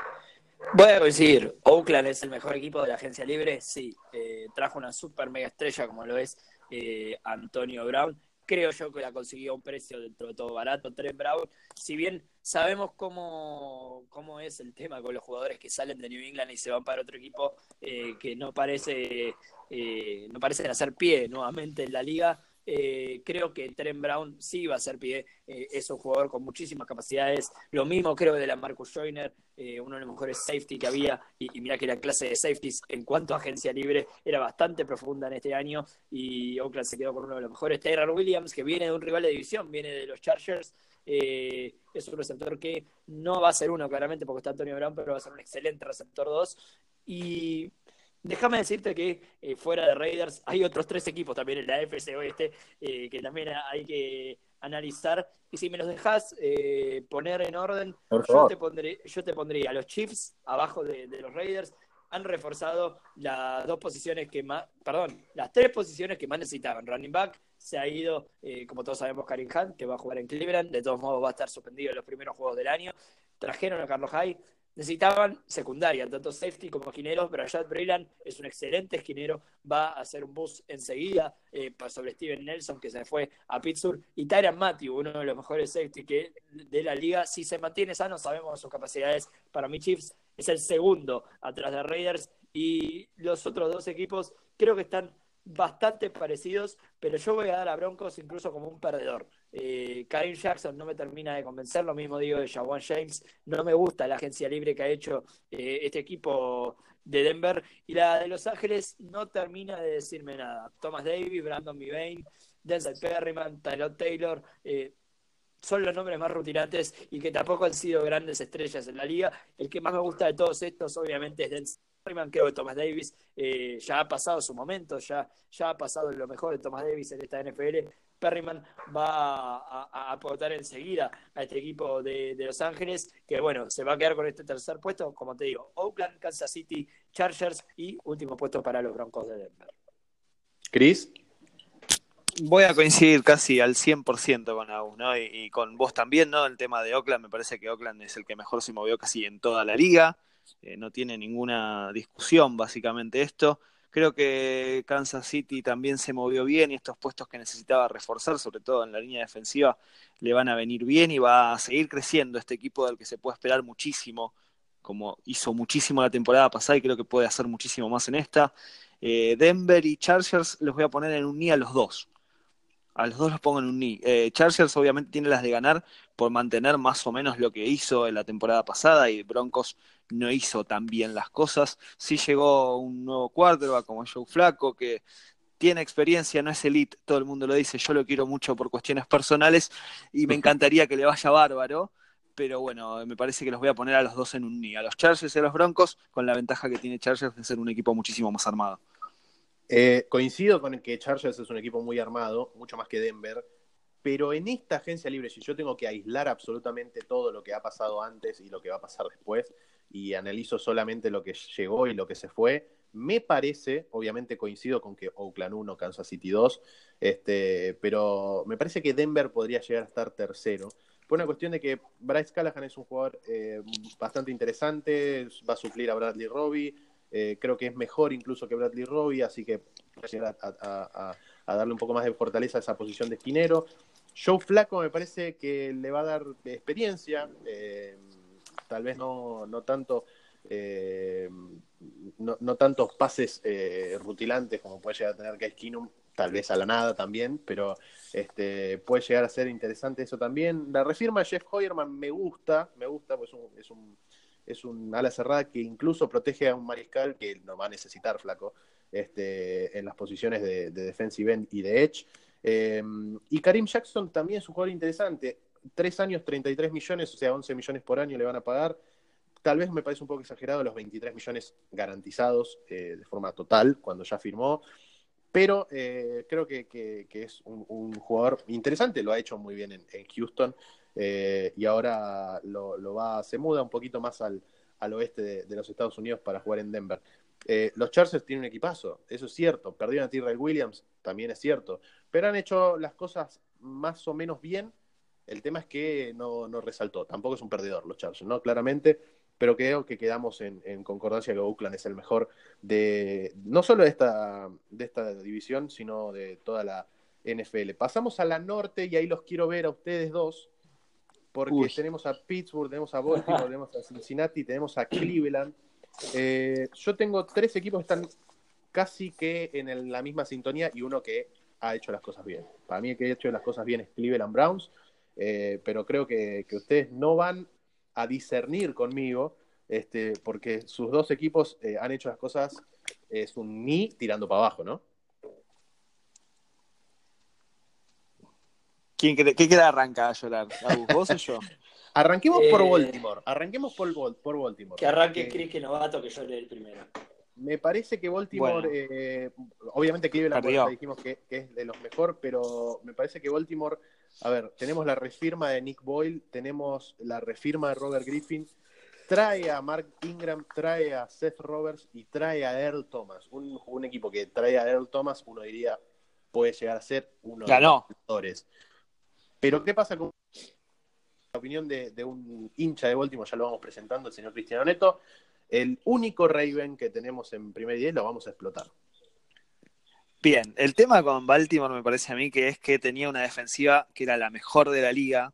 Voy a decir, Oakland es el mejor equipo de la agencia libre, sí, trajo una super mega estrella como lo es Antonio Brown. Creo yo que la consiguió a un precio dentro de todo barato, Trent Brown. Si bien sabemos cómo es el tema con los jugadores que salen de New England y se van para otro equipo que no parecen hacer pie nuevamente en la liga, creo que Trent Brown sí va a hacer pie. Es un jugador con muchísimas capacidades. Lo mismo creo de la Marcus Joyner, uno de los mejores safety que había, y mira que la clase de safeties en cuanto a agencia libre era bastante profunda en este año, y Oakland se quedó con uno de los mejores. Tyrell Williams, que viene de un rival de división, viene de los Chargers, es un receptor que no va a ser uno claramente porque está Antonio Brown, pero va a ser un excelente receptor 2. Y déjame decirte que fuera de Raiders hay otros 3 equipos también en la AFC Oeste que también hay que analizar. Y si me los dejas poner en orden, yo te pondría a los Chiefs abajo de los Raiders. Han reforzado las 3 posiciones que más necesitaban. Running back se ha ido, como todos sabemos, Kareem Hunt, que va a jugar en Cleveland. De todos modos va a estar suspendido en los primeros juegos del año. Trajeron a Carlos Hyde. Necesitaban secundaria, tanto safety como esquineros, pero Jad Breeland es un excelente esquinero, va a hacer un boost enseguida sobre Steven Nelson, que se fue a Pittsburgh, y Tyrann Mathieu, uno de los mejores safety de la liga. Si se mantiene sano, sabemos sus capacidades. Para mí Chiefs es el segundo atrás de Raiders, y los otros 2 equipos creo que están bastante parecidos, pero yo voy a dar a Broncos incluso como un perdedor. Kareem Jackson no me termina de convencer, lo mismo digo de Jawan James. No me gusta la agencia libre que ha hecho este equipo de Denver, y la de Los Ángeles no termina de decirme nada. Thomas Davis, Brandon Mebane, Denzel Perryman, Tyrod Taylor, son los nombres más rutinantes y que tampoco han sido grandes estrellas en la liga. El que más me gusta de todos estos obviamente es Denzel Perryman. Creo que Thomas Davis ya ha pasado su momento, ya ha pasado lo mejor de Thomas Davis en esta NFL. Perryman va a aportar enseguida a este equipo de Los Ángeles, que bueno, se va a quedar con este tercer puesto, como te digo, Oakland, Kansas City, Chargers, y último puesto para los Broncos de Denver. Chris. Voy a coincidir casi al 100% con Agus, ¿no? Y con vos también, ¿no? El tema de Oakland, me parece que Oakland es el que mejor se movió casi en toda la liga. no tiene ninguna discusión básicamente esto. Creo que Kansas City también se movió bien y estos puestos que necesitaba reforzar, sobre todo en la línea defensiva, le van a venir bien y va a seguir creciendo este equipo del que se puede esperar muchísimo, como hizo muchísimo la temporada pasada y creo que puede hacer muchísimo más en esta. Denver y Chargers los voy a poner en un ni a los dos. A los dos los pongo en un ni. Chargers obviamente tiene las de ganar por mantener más o menos lo que hizo en la temporada pasada y Broncos no hizo tan bien las cosas. Sí llegó un nuevo quarterback como Joe Flacco, que tiene experiencia, no es elite, todo el mundo lo dice, yo lo quiero mucho por cuestiones personales y me encantaría que le vaya bárbaro, pero bueno, me parece que los voy a poner a los dos en un ni. A los Chargers y a los Broncos, con la ventaja que tiene Chargers de ser un equipo muchísimo más armado. Coincido con que Chargers es un equipo muy armado, mucho más que Denver, pero en esta agencia libre, si yo tengo que aislar absolutamente todo lo que ha pasado antes y lo que va a pasar después, y analizo solamente lo que llegó y lo que se fue, me parece, obviamente coincido con que Oakland 1, Kansas City 2, pero me parece que Denver podría llegar a estar tercero. Por una cuestión de que Bryce Callahan es un jugador bastante interesante, va a suplir a Bradley Roby. Creo que es mejor incluso que Bradley Roby, así que puede llegar a darle un poco más de fortaleza a esa posición de esquinero. Joe Flacco me parece que le va a dar experiencia, tal vez no tanto, no tantos pases rutilantes como puede llegar a tener Case Keenum, tal vez a la nada también, pero puede llegar a ser interesante eso también. La refirma de Jeff Hoyerman me gusta, pues es un ala cerrada que incluso protege a un mariscal que no va a necesitar Flaco en las posiciones de defensive end y de edge. Y Kareem Jackson también es un jugador interesante. 3 años, 33 millones, o sea, 11 millones por año le van a pagar. Tal vez me parece un poco exagerado los 23 millones garantizados de forma total cuando ya firmó. Pero creo que es un jugador interesante, lo ha hecho muy bien en Houston. Y ahora se muda un poquito más al oeste de los Estados Unidos para jugar en Denver. Los Chargers tienen un equipazo, eso es cierto. Perdieron a Tyrell Williams, también es cierto. Pero han hecho las cosas más o menos bien. El tema es que no resaltó. Tampoco es un perdedor los Chargers, ¿no? Claramente. Pero creo que quedamos en concordancia que Oakland es el mejor no solo de esta división, sino de toda la NFL. Pasamos a la norte y ahí los quiero ver a ustedes dos. Porque tenemos a Pittsburgh, tenemos a Baltimore, tenemos a Cincinnati, tenemos a Cleveland. Yo tengo 3 equipos que están casi que en la misma sintonía y uno que ha hecho las cosas bien. Para mí el que ha hecho las cosas bien es Cleveland Browns, pero creo que ustedes no van a discernir conmigo, porque sus 2 equipos han hecho las cosas, es un ni tirando para abajo, ¿no? ¿Qué quiere arrancar a llorar? ¿Vos o yo? Arranquemos por Baltimore. Arranquemos por Baltimore. Que arranque Chris, que novato, que yo lea el primero. Me parece que Baltimore, obviamente Cleveland ya dijimos que es de los mejor, pero me parece que Baltimore, a ver, tenemos la refirma de Nick Boyle, tenemos la refirma de Robert Griffin, trae a Mark Ingram, trae a Seth Roberts y trae a Earl Thomas. Un equipo que trae a Earl Thomas, uno diría, puede llegar a ser uno de los jugadores. Pero ¿qué pasa con la opinión de un hincha de Baltimore? Ya lo vamos presentando, el señor Cristiano Neto. El único Raven que tenemos en primer 10 lo vamos a explotar. Bien, el tema con Baltimore me parece a mí que es que tenía una defensiva que era la mejor de la liga,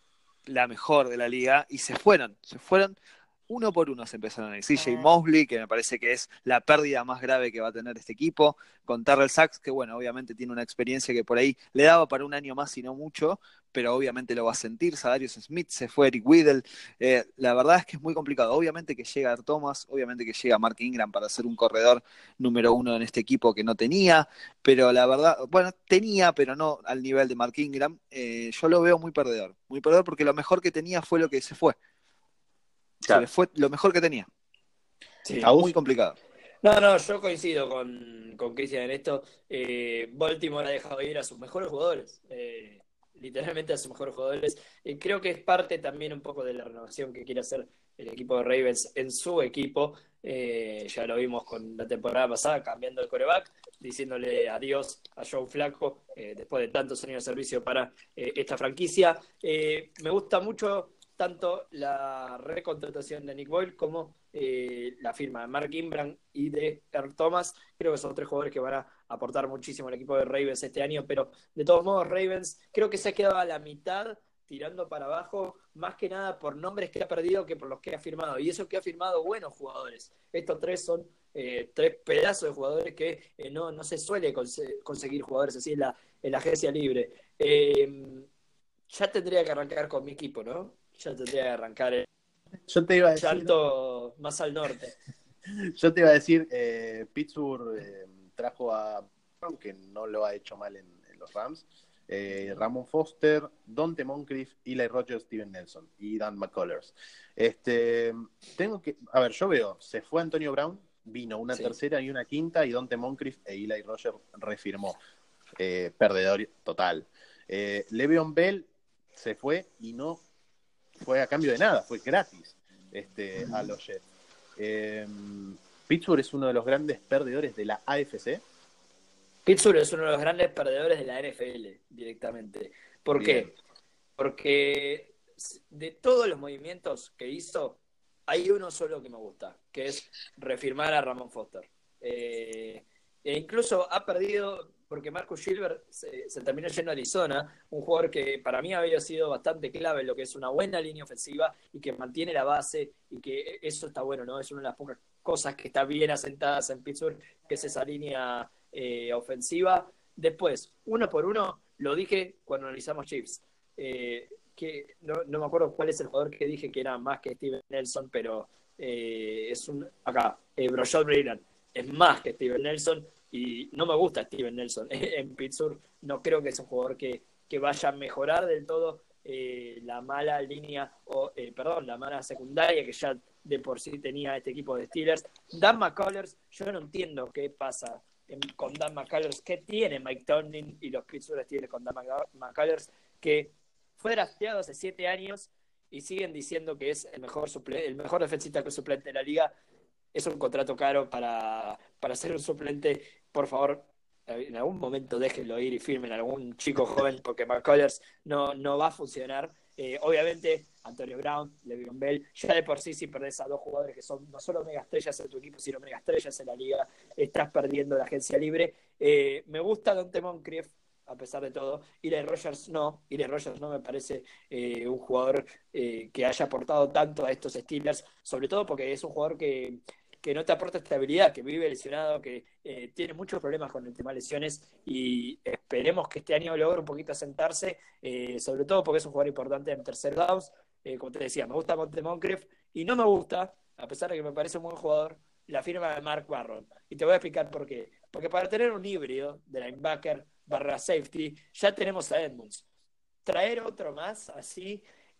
y se fueron uno por uno, se empezaron a ir. CJ Mosley, que me parece que es la pérdida más grave que va a tener este equipo, con Terrell Sachs, que bueno, obviamente tiene una experiencia que por ahí le daba para un año más y no mucho, pero obviamente lo va a sentir. Zadarius Smith se fue, Eric Weddle. La verdad es que es muy complicado. Obviamente que llega Earl Thomas, obviamente que llega Mark Ingram para ser un corredor número 1 en este equipo que no tenía, pero la verdad, bueno, tenía, pero no al nivel de Mark Ingram. Yo lo veo muy perdedor porque lo mejor que tenía fue lo que se fue. Claro. Se le fue lo mejor que tenía. Sí. Muy complicado. No, yo coincido con Cristian en esto. Baltimore ha dejado ir a sus mejores jugadores. Literalmente a sus mejores jugadores. Creo que es parte también un poco de la renovación que quiere hacer el equipo de Ravens en su equipo. Ya lo vimos con la temporada pasada, cambiando el quarterback, diciéndole adiós a Joe Flacco después de tantos años de servicio para esta franquicia. Me gusta mucho tanto la recontratación de Nick Boyle como la firma de Mark Ingram y de Earl Thomas. Creo que son 3 jugadores que van a aportar muchísimo al equipo de Ravens este año, pero de todos modos Ravens creo que se ha quedado a la mitad, tirando para abajo, más que nada por nombres que ha perdido que por los que ha firmado, y eso que ha firmado buenos jugadores. Estos 3 son 3 pedazos de jugadores que no se suele conseguir jugadores así en la agencia libre. Ya tendría que arrancar con mi equipo, ¿no? Ya tendría que arrancar el Yo te iba a decir, salto más al norte. Pittsburgh trajo a, aunque no lo ha hecho mal en los Rams, Ramon Foster, Donte Moncrief, Eli Rogers, Steven Nelson y Dan McCullers. Yo veo, se fue Antonio Brown, vino una tercera y una quinta, y Donte Moncrief e Eli Rogers refirmó. Perdedor total. Le'Veon Bell se fue y no fue a cambio de nada, fue gratis a los Jets. Pittsburgh es uno de los grandes perdedores de la AFC. Pittsburgh es uno de los grandes perdedores de la NFL directamente. ¿Por qué? Porque de todos los movimientos que hizo, hay uno solo que me gusta, que es refirmar a Ramon Foster. E incluso ha perdido, porque Marcus Gilbert se terminó yendo a Arizona, un jugador que para mí había sido bastante clave en lo que es una buena línea ofensiva y que mantiene la base, y que eso está bueno, ¿no? Es una de las pocas cosas que está bien asentadas en Pittsburgh, que es esa línea ofensiva. Después, uno por uno, lo dije cuando analizamos Chiefs, que no me acuerdo cuál es el jugador que dije que era más que Steven Nelson, pero Brashad Breeland es más que Steven Nelson, y no me gusta Steven Nelson en Pittsburgh. No creo que es un jugador que vaya a mejorar del todo la mala línea, la mala secundaria que ya de por sí tenía este equipo de Steelers. Dan McCullers, yo no entiendo qué pasa con Dan McCullers, qué tiene Mike Tomlin y los Pittsburgh Steelers con Dan McCullers, que fue drafteado hace 7 años y siguen diciendo que es el mejor defensista suplente de la liga. Es un contrato caro para ser un suplente. Por favor, en algún momento déjenlo ir y firmen a algún chico joven, porque McCullers no va a funcionar. Obviamente, Antonio Brown, Le'Veon Bell, ya de por sí, si perdés a 2 jugadores que son no solo mega estrellas en tu equipo, sino mega estrellas en la liga, estás perdiendo la agencia libre. Me gusta Donte Moncrief, a pesar de todo. Eli Rogers no me parece un jugador que haya aportado tanto a estos Steelers, sobre todo porque es un jugador que no te aporta estabilidad, que vive lesionado, que tiene muchos problemas con el tema de lesiones, y esperemos que este año logre un poquito asentarse, sobre todo porque es un jugador importante en tercer downs. Como te decía, me gusta Moncrief, y no me gusta, a pesar de que me parece un buen jugador, la firma de Mark Barron. Y te voy a explicar por qué. Porque para tener un híbrido de linebacker / safety, ya tenemos a Edmunds. Traer otro más así,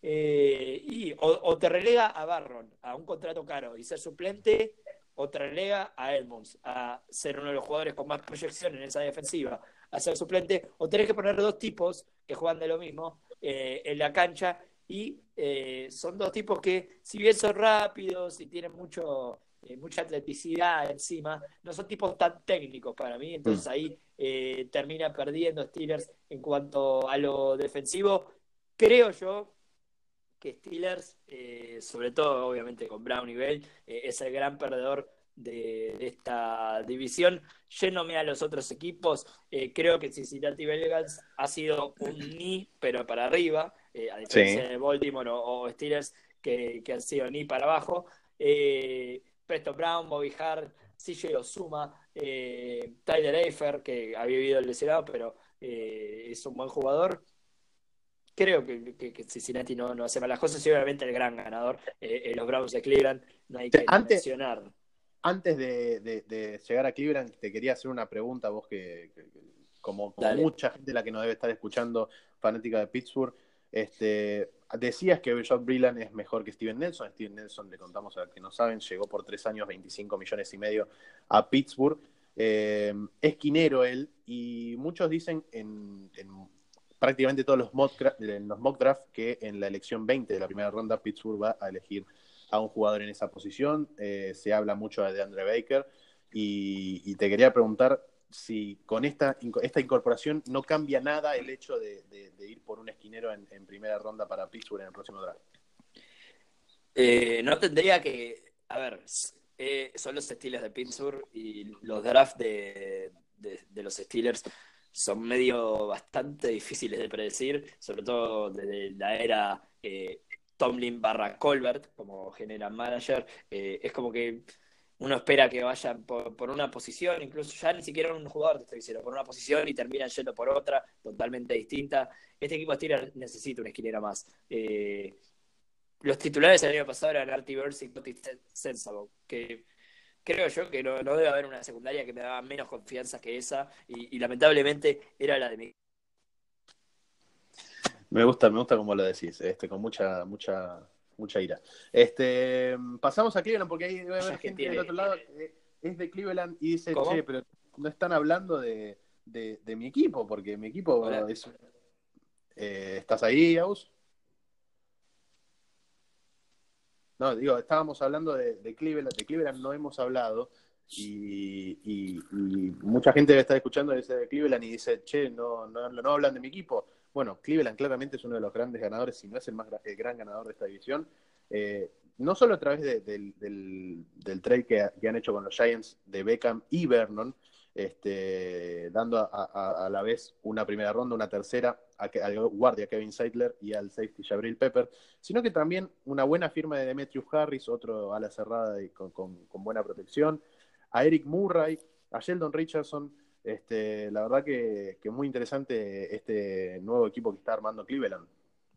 o te relega a Barron a un contrato caro y ser suplente, o te relega a Edmunds a ser uno de los jugadores con más proyección en esa defensiva, a ser suplente, o tenés que poner 2 tipos que juegan de lo mismo en la cancha, y son 2 tipos que, si bien son rápidos y tienen mucha atleticidad encima, no son tipos tan técnicos para mí. Entonces ahí termina perdiendo Steelers en cuanto a lo defensivo. Creo yo que Steelers, sobre todo obviamente con Brown y Bell, es el gran perdedor de esta división. Yéndome a los otros equipos, creo que Cincinnati Bengals ha sido un ni, pero para arriba, a diferencia de Baltimore o Steelers, que han sido ni para abajo. Preston Brown, Bobby Hart, CJ Osuma, Tyler Eifert, que había vivido el lesionado, pero es un buen jugador. Creo que Cincinnati no hace malas cosas, y obviamente el gran ganador, los Browns de Cleveland, no hay que mencionar. Antes de llegar a Cleveland, te quería hacer una pregunta, vos que como mucha gente la que nos debe estar escuchando, fanática de Pittsburgh, decías que Brashad Breeland es mejor que Steven Nelson. Steven Nelson, le contamos a los que no saben, llegó por 3 años, 25 millones y medio a Pittsburgh. Esquinero él, y muchos dicen en prácticamente todos los mock draft que en la elección 20 de la primera ronda Pittsburgh va a elegir a un jugador en esa posición. Se habla mucho de DeAndre Baker, y te quería preguntar si con esta incorporación no cambia nada el hecho de ir por un esquinero en primera ronda para Pittsburgh en el próximo draft. No tendría que. A ver, son los Steelers de Pittsburgh y los drafts de los Steelers son medio bastante difíciles de predecir, sobre todo desde la era Tomlin barra Colbert como general manager. Es como que uno espera que vayan por una posición, incluso ya ni siquiera un jugador te estoy diciendo, por una posición y terminan yendo por otra totalmente distinta. Este equipo de Steelers necesita una esquinera más. Los titulares el año pasado eran Artie Burns y Cody Sensabaugh, que creo yo que no debe haber una secundaria que me daba menos confianza que esa, y lamentablemente era la de mi. Me gusta como lo decís, con mucha ira. Pasamos a Cleveland porque ahí debe haber gente del otro lado que es de Cleveland y dice, ¿Cómo? che, pero no están hablando de mi equipo, porque mi equipo Hola. es... ¿Estás ahí, Aus? No, digo, estábamos hablando de Cleveland no hemos hablado y mucha gente debe estar escuchando de Cleveland y dice, che, no hablan de mi equipo. Bueno, Cleveland claramente es uno de los grandes ganadores, si no es el gran ganador de esta división. No solo a través del trade que han hecho con los Giants de Beckham y Vernon, dando a la vez una primera ronda, una tercera al guardia Kevin Seidler y al safety Jabril Pepper, sino que también una buena firma de Demetrius Harris, otro ala cerrada y con buena protección, a Eric Murray, a Sheldon Richardson. La verdad que es muy interesante este nuevo equipo que está armando Cleveland.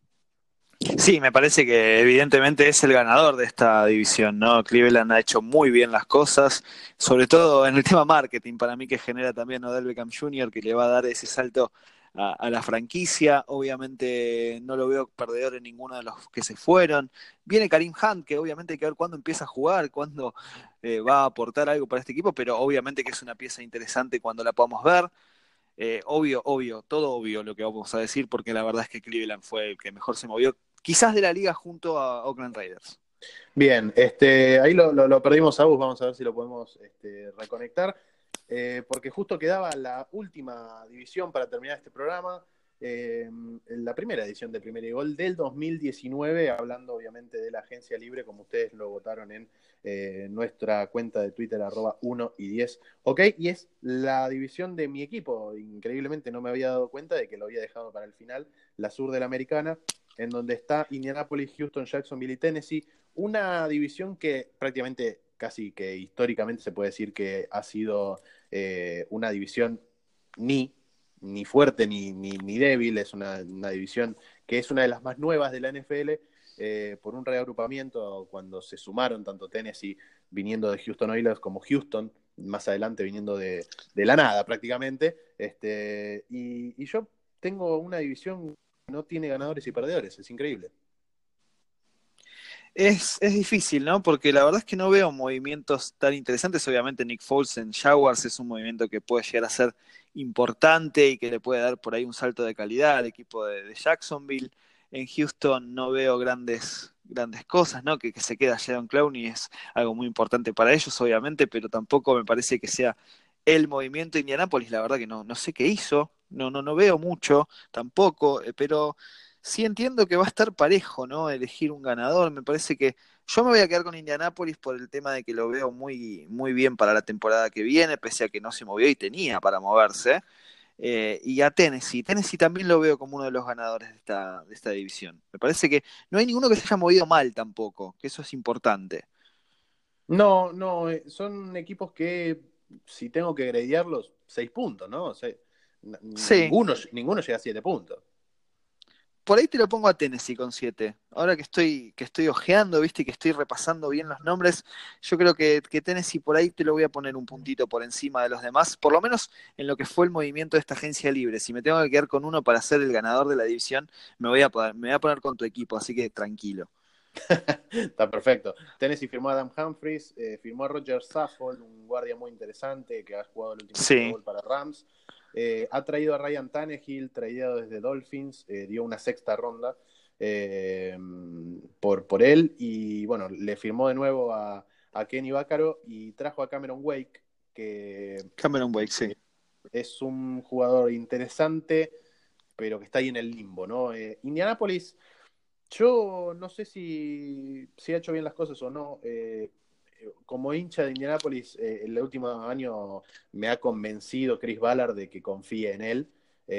Sí, me parece que evidentemente es el ganador de esta división, ¿no? Cleveland ha hecho muy bien las cosas, sobre todo en el tema marketing, para mí que genera también Odell Beckham Jr., que le va a dar ese salto a la franquicia. Obviamente no lo veo perdedor en ninguno de los que se fueron. Viene Kareem Hunt, que obviamente hay que ver cuándo empieza a jugar, cuándo va a aportar algo para este equipo, pero obviamente que es una pieza interesante cuando la podamos ver. Obvio, todo obvio lo que vamos a decir, porque la verdad es que Cleveland fue el que mejor se movió, quizás de la liga junto a Oakland Raiders. Bien, ahí lo perdimos a Bus, vamos a ver si lo podemos reconectar, porque justo quedaba la última división para terminar este programa, la primera edición de Primera y Gol del 2019, hablando obviamente de la agencia libre, como ustedes lo votaron en nuestra cuenta de Twitter, @1y10, ok, y es la división de mi equipo. Increíblemente no me había dado cuenta de que lo había dejado para el final, la sur de la americana, en donde está Indianapolis, Houston, Jacksonville y Tennessee, una división que prácticamente, casi que históricamente se puede decir que ha sido una división ni fuerte ni débil, es una división que es una de las más nuevas de la NFL, por un reagrupamiento cuando se sumaron tanto Tennessee viniendo de Houston Oilers como Houston, más adelante viniendo de la nada prácticamente, y yo tengo una división que no tiene ganadores y perdedores, es increíble. Es difícil, ¿no? Porque la verdad es que no veo movimientos tan interesantes. Obviamente Nick Foles en Jaguars es un movimiento que puede llegar a ser importante y que le puede dar por ahí un salto de calidad al equipo de Jacksonville. En Houston no veo grandes cosas, ¿no? Que se queda Jadon Clowney es algo muy importante para ellos, obviamente, pero tampoco me parece que sea el movimiento de Indianapolis. La verdad que no sé qué hizo, no veo mucho tampoco, pero sí entiendo que va a estar parejo, ¿no? Elegir un ganador. Me parece que yo me voy a quedar con Indianapolis por el tema de que lo veo muy bien para la temporada que viene, pese a que no se movió y tenía para moverse. Y a Tennessee. Tennessee también lo veo como uno de los ganadores de esta división. Me parece que no hay ninguno que se haya movido mal tampoco, que eso es importante. No, son equipos que, si tengo que gradearlos, 6 puntos, ¿no? O sea, Sí, ninguno llega a 7 puntos. por ahí te lo pongo a Tennessee con 7. Ahora que estoy ojeando, viste, que estoy repasando bien los nombres, yo creo que Tennessee por ahí te lo voy a poner un puntito por encima de los demás, por lo menos en lo que fue el movimiento de esta agencia libre. Si me tengo que quedar con uno para ser el ganador de la división, me voy a poner con tu equipo, así que tranquilo. Está perfecto. Tennessee firmó a Adam Humphries, firmó a Roger Saffold, un guardia muy interesante que ha jugado el último Super Sí, Bowl para Rams. Ha traído a Ryan Tannehill, traído desde Dolphins, dio una sexta ronda por él, y bueno, le firmó de nuevo a Kenny Vaccaro y trajo a Cameron Wake, que Cameron Wake, sí. es un jugador interesante, pero que está ahí en el limbo, ¿no? Indianapolis Yo no sé si ha hecho bien las cosas o no. Como hincha de Indianapolis, el último año me ha convencido Chris Ballard de que confíe en él.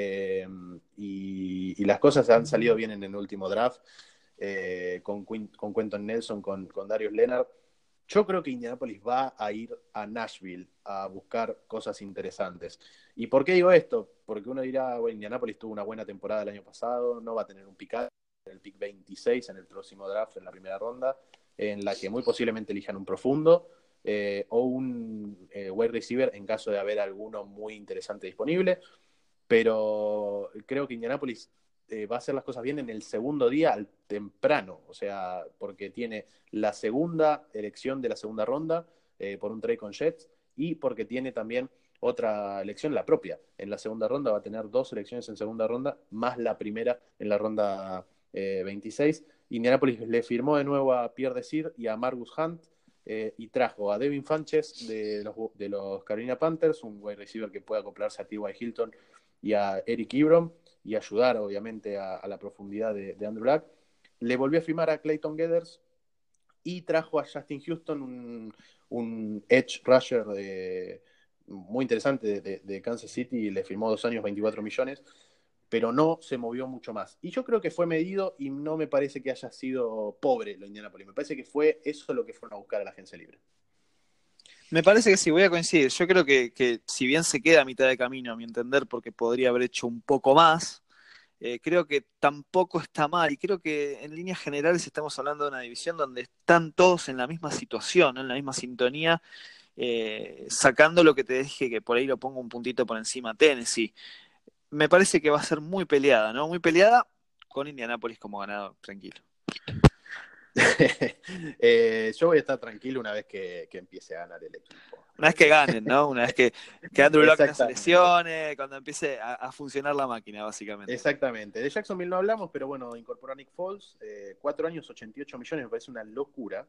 Y las cosas han salido bien en el último draft, con Quentin Nelson, con Darius Leonard. Yo creo que Indianapolis va a ir a Nashville a buscar cosas interesantes. ¿Y por qué digo esto? Porque uno dirá, bueno, Indianapolis tuvo una buena temporada el año pasado, no va a tener un pick alto, el pick 26 en el próximo draft, en la primera ronda, en la que muy posiblemente elijan un profundo o un wide receiver en caso de haber alguno muy interesante disponible. Pero creo que Indianapolis va a hacer las cosas bien en el segundo día al temprano, o sea, porque tiene la segunda elección de la segunda ronda por un trade con Jets y porque tiene también otra elección, la propia. En la segunda ronda va a tener 2 elecciones en segunda ronda, más la primera en la ronda 26. Indianapolis le firmó de nuevo a Pierre Desir y a Margus Hunt, y trajo a Devin Funches de los Carolina Panthers, un wide receiver que puede acoplarse a T.Y. Hilton y a Eric Ebron y ayudar obviamente a la profundidad de Andrew Luck. Le volvió a firmar a Clayton Gathers y trajo a Justin Houston, un edge rusher muy interesante de Kansas City, y le firmó 2 años, 24 millones, pero no se movió mucho más. Y yo creo que fue medido y no me parece que haya sido pobre lo Indianapolis. Me parece que fue eso lo que fueron a buscar a la agencia libre. Me parece que sí, voy a coincidir. Yo creo que si bien se queda a mitad de camino, a mi entender, porque podría haber hecho un poco más, creo que tampoco está mal. Y creo que en líneas generales estamos hablando de una división donde están todos en la misma situación, ¿no? En la misma sintonía, sacando lo que te dije, que por ahí lo pongo un puntito por encima Tennessee. Me parece que va a ser muy peleada, ¿no? Muy peleada con Indianapolis como ganador, tranquilo. Yo voy a estar tranquilo una vez que empiece a ganar el equipo. Una vez que ganen, ¿no? Una vez que Andrew Luck no se Exactamente. lesione, cuando empiece a funcionar la máquina, básicamente. Exactamente. De Jacksonville no hablamos, pero bueno, incorporó a Nick Foles, 4 años, 88 millones, me parece una locura.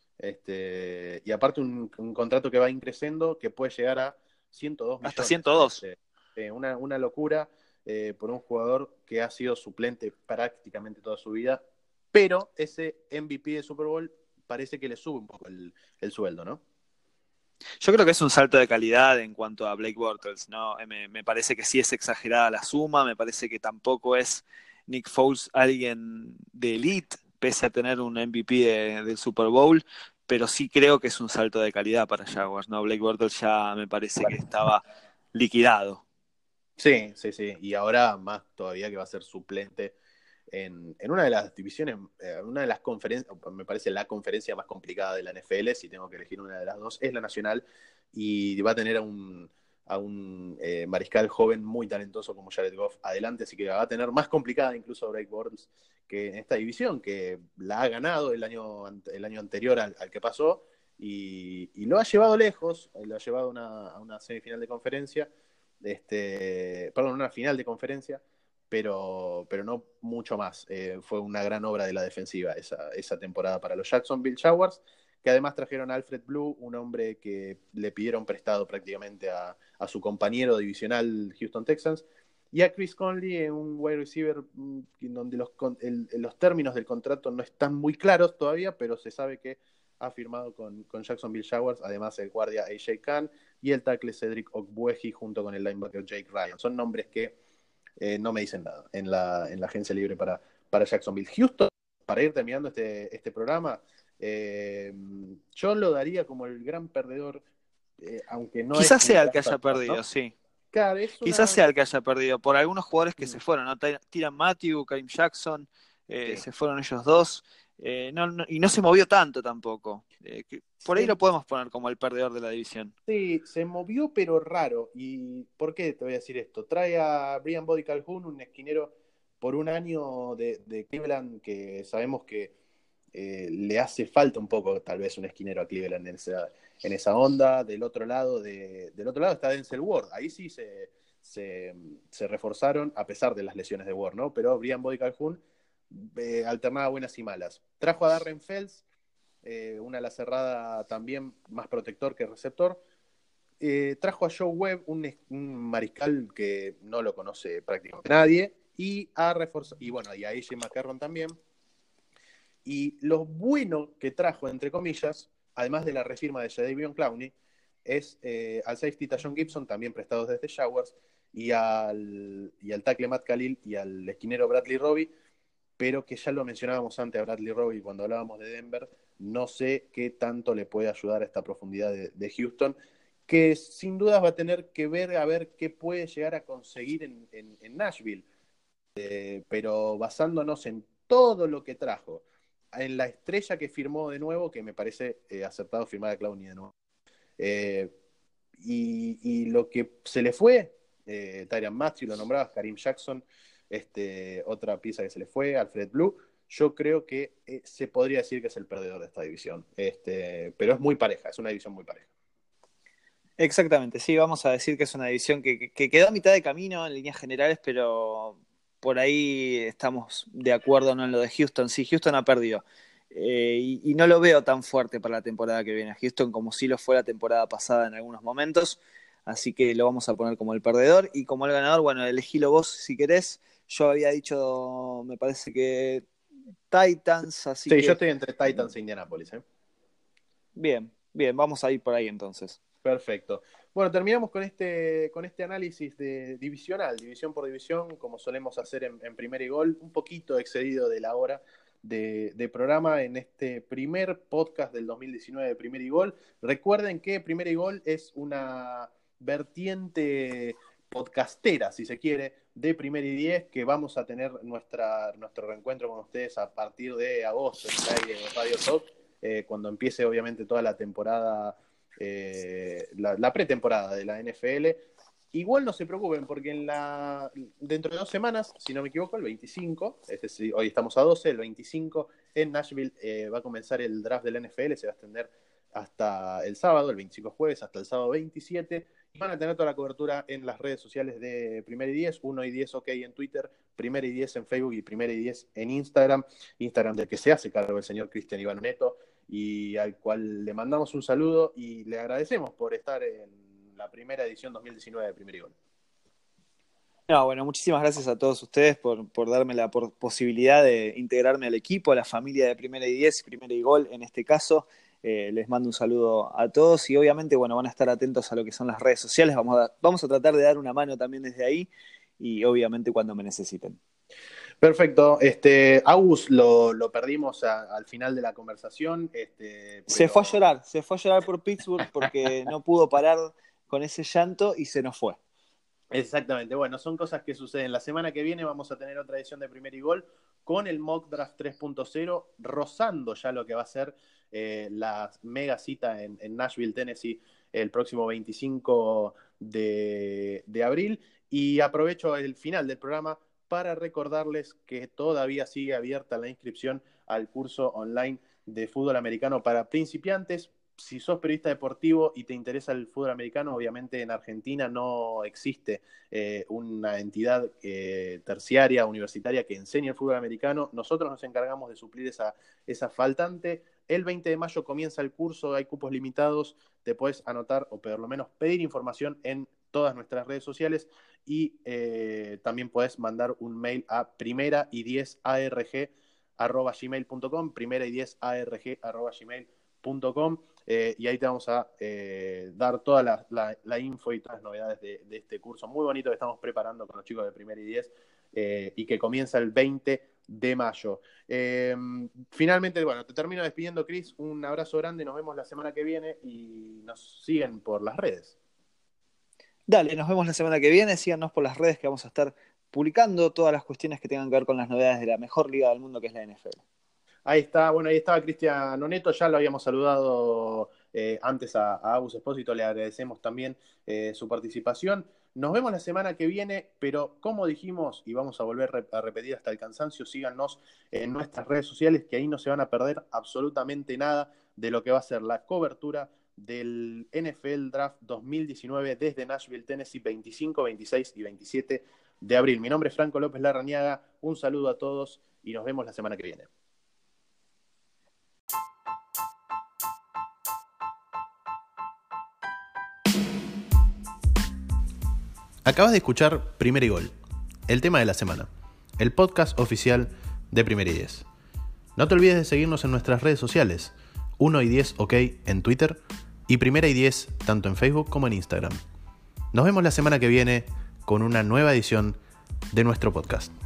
Y aparte un contrato que va increciendo, que puede llegar a 102 millones. Hasta 102. Una locura por un jugador que ha sido suplente prácticamente toda su vida, pero ese MVP de Super Bowl parece que le sube un poco el sueldo, ¿no? Yo creo que es un salto de calidad en cuanto a Blake Bortles, ¿no? Me parece que sí es exagerada la suma, me parece que tampoco es Nick Foles alguien de elite, pese a tener un MVP del Super Bowl, pero sí creo que es un salto de calidad para Jaguars, ¿no? Blake Bortles ya me parece que estaba liquidado. Sí, sí, sí. Y ahora más todavía que va a ser suplente en una de las divisiones, una de las conferencias, me parece la conferencia más complicada de la NFL, si tengo que elegir una de las dos, es la nacional, y va a tener a un mariscal joven muy talentoso como Jared Goff adelante, así que va a tener más complicada incluso Blake Bortles que en esta división, que la ha ganado el año anterior al que pasó, y lo ha llevado lejos, lo ha llevado a una semifinal de conferencia, perdón, una final de conferencia, pero no mucho más. Fue una gran obra de la defensiva esa temporada para los Jacksonville Jaguars, que además trajeron a Alfred Blue, un hombre que le pidieron prestado prácticamente a su compañero divisional Houston Texans, y a Chris Conley, un wide receiver donde los términos del contrato no están muy claros todavía, pero se sabe que ha firmado con Jacksonville Jaguars, además el guardia AJ Khan y el tackle Cedric Ogbuehi junto con el linebacker Jake Ryan. Son nombres que no me dicen nada en la agencia libre para Jacksonville. Houston, para ir terminando este programa, yo lo daría como el gran perdedor, aunque no Quizás es un sea el gran que haya perdedor, perdido, ¿no? sí. Claro, Quizás sea el que haya perdido, por algunos jugadores que se Mm, fueron, ¿no? Tyrann Mathieu, Kareem Jackson, sí. se fueron ellos dos, y no se movió tanto tampoco. Por ahí Se, lo podemos poner como el perdedor de la división. sí, se movió, pero raro. ¿Y por qué te voy a decir esto? Trae a Brian Body Calhoun, un esquinero por un año de Cleveland, que sabemos que le hace falta un poco, tal vez, un esquinero a Cleveland en esa onda. Del otro lado está Denzel Ward. Ahí sí se reforzaron, a pesar de las lesiones de Ward, ¿no? Pero Brian Body Calhoun alternaba buenas y malas. Trajo a Darren Fells, una ala cerrada también más protector que receptor. Trajo a Joe Webb, un mariscal que no lo conoce prácticamente nadie, y bueno, y a AJ McCarron también. Y lo bueno que trajo, entre comillas, además de la refirma de Jadeveon Clowney, es al safety Tajon Gibson, también prestados desde Jaguars, y al tackle Matt Khalil y al esquinero Bradley Roby, pero que ya lo mencionábamos antes a Bradley Roby cuando hablábamos de Denver. No sé qué tanto le puede ayudar a esta profundidad de Houston, que sin dudas va a tener que ver a ver qué puede llegar a conseguir en Nashville. Pero basándonos en todo lo que trajo, en la estrella que firmó de nuevo, que me parece acertado firmar a Clowney de nuevo, y lo que se le fue, Tyrann Mathieu, lo nombrabas, Kareem Jackson, otra pieza que se le fue, Alfred Blue. Yo creo que se podría decir que es el perdedor de esta división, pero es muy pareja, es una división muy pareja. Exactamente, sí, vamos a decir que es una división que quedó a mitad de camino en líneas generales, pero por ahí estamos de acuerdo, ¿no?, en lo de Houston. Sí, Houston ha perdido. Y no lo veo tan fuerte para la temporada que viene a Houston como sí lo fue la temporada pasada en algunos momentos, así que lo vamos a poner como el perdedor, y como el ganador, bueno, elegilo vos si querés. Yo había dicho, me parece que Titans, así sí, que... yo estoy entre Titans e Indianapolis. Bien, vamos a ir por ahí entonces. Perfecto. Bueno, terminamos con este análisis divisional, división por división, como solemos hacer en Primera y Gol, un poquito excedido de la hora de programa en este primer podcast del 2019 de Primera y Gol. Recuerden que Primera y Gol es una vertiente podcastera, si se quiere, de Primera y 10, que vamos a tener nuestro reencuentro con ustedes a partir de agosto en Radio Talk, cuando empiece obviamente toda la temporada, la pretemporada de la NFL. Igual no se preocupen, porque dentro de 2 semanas, si no me equivoco, el 25, hoy estamos a 12, el 25 en Nashville va a comenzar el draft de la NFL, se va a extender hasta el sábado, el 25 jueves, hasta el sábado 27, y van a tener toda la cobertura en las redes sociales de Primera y 10, 1 y 10 OK en Twitter, Primera y 10 en Facebook y Primera y 10 en Instagram del que se hace cargo el señor Cristian Iván Neto, y al cual le mandamos un saludo y le agradecemos por estar en la primera edición 2019 de Primera y Gol. No, bueno, muchísimas gracias a todos ustedes por darme la posibilidad de integrarme al equipo, a la familia de Primera y 10, Primera y Gol en este caso. Les mando un saludo a todos y obviamente, bueno, van a estar atentos a lo que son las redes sociales. Vamos a tratar de dar una mano también desde ahí y obviamente cuando me necesiten. Perfecto. Agus lo perdimos al final de la conversación. Pero... se fue a llorar por Pittsburgh porque no pudo parar con ese llanto y se nos fue. Exactamente. Bueno, son cosas que suceden. La semana que viene vamos a tener otra edición de Primera y Gol con el Mock Draft 3.0, rozando ya lo que va a ser la mega cita en Nashville, Tennessee, el próximo 25 de abril. Y aprovecho el final del programa para recordarles que todavía sigue abierta la inscripción al curso online de fútbol americano para principiantes. Si sos periodista deportivo y te interesa el fútbol americano, obviamente en Argentina no existe una entidad terciaria, universitaria, que enseñe el fútbol americano. Nosotros nos encargamos de suplir esa faltante. El 20 de mayo comienza el curso, hay cupos limitados, te puedes anotar o por lo menos pedir información en todas nuestras redes sociales y también puedes mandar un mail a primera y10arg@gmail.com, primera y10arg@gmail.com. Y ahí te vamos a dar toda la info y todas las novedades de este curso muy bonito que estamos preparando con los chicos de Primera y 10 y que comienza el 20 de mayo. Finalmente, bueno, te termino despidiendo, Chris. Un abrazo grande, nos vemos la semana que viene y nos siguen por las redes. Dale, nos vemos la semana que viene, síganos por las redes que vamos a estar publicando todas las cuestiones que tengan que ver con las novedades de la mejor liga del mundo que es la NFL. Ahí está, bueno, ahí estaba Cristian Noneto, ya lo habíamos saludado antes a Agus Espósito, le agradecemos también su participación. Nos vemos la semana que viene, pero como dijimos, y vamos a volver a repetir hasta el cansancio, síganos en nuestras redes sociales, que ahí no se van a perder absolutamente nada de lo que va a ser la cobertura del NFL Draft 2019 desde Nashville, Tennessee, 25, 26 y 27 de abril. Mi nombre es Franco López Larrañaga, un saludo a todos y nos vemos la semana que viene. Acabas de escuchar Primera y Gol, el tema de la semana, el podcast oficial de Primera y 10. No te olvides de seguirnos en nuestras redes sociales, 1 y 10 OK en Twitter y Primera y 10 tanto en Facebook como en Instagram. Nos vemos la semana que viene con una nueva edición de nuestro podcast.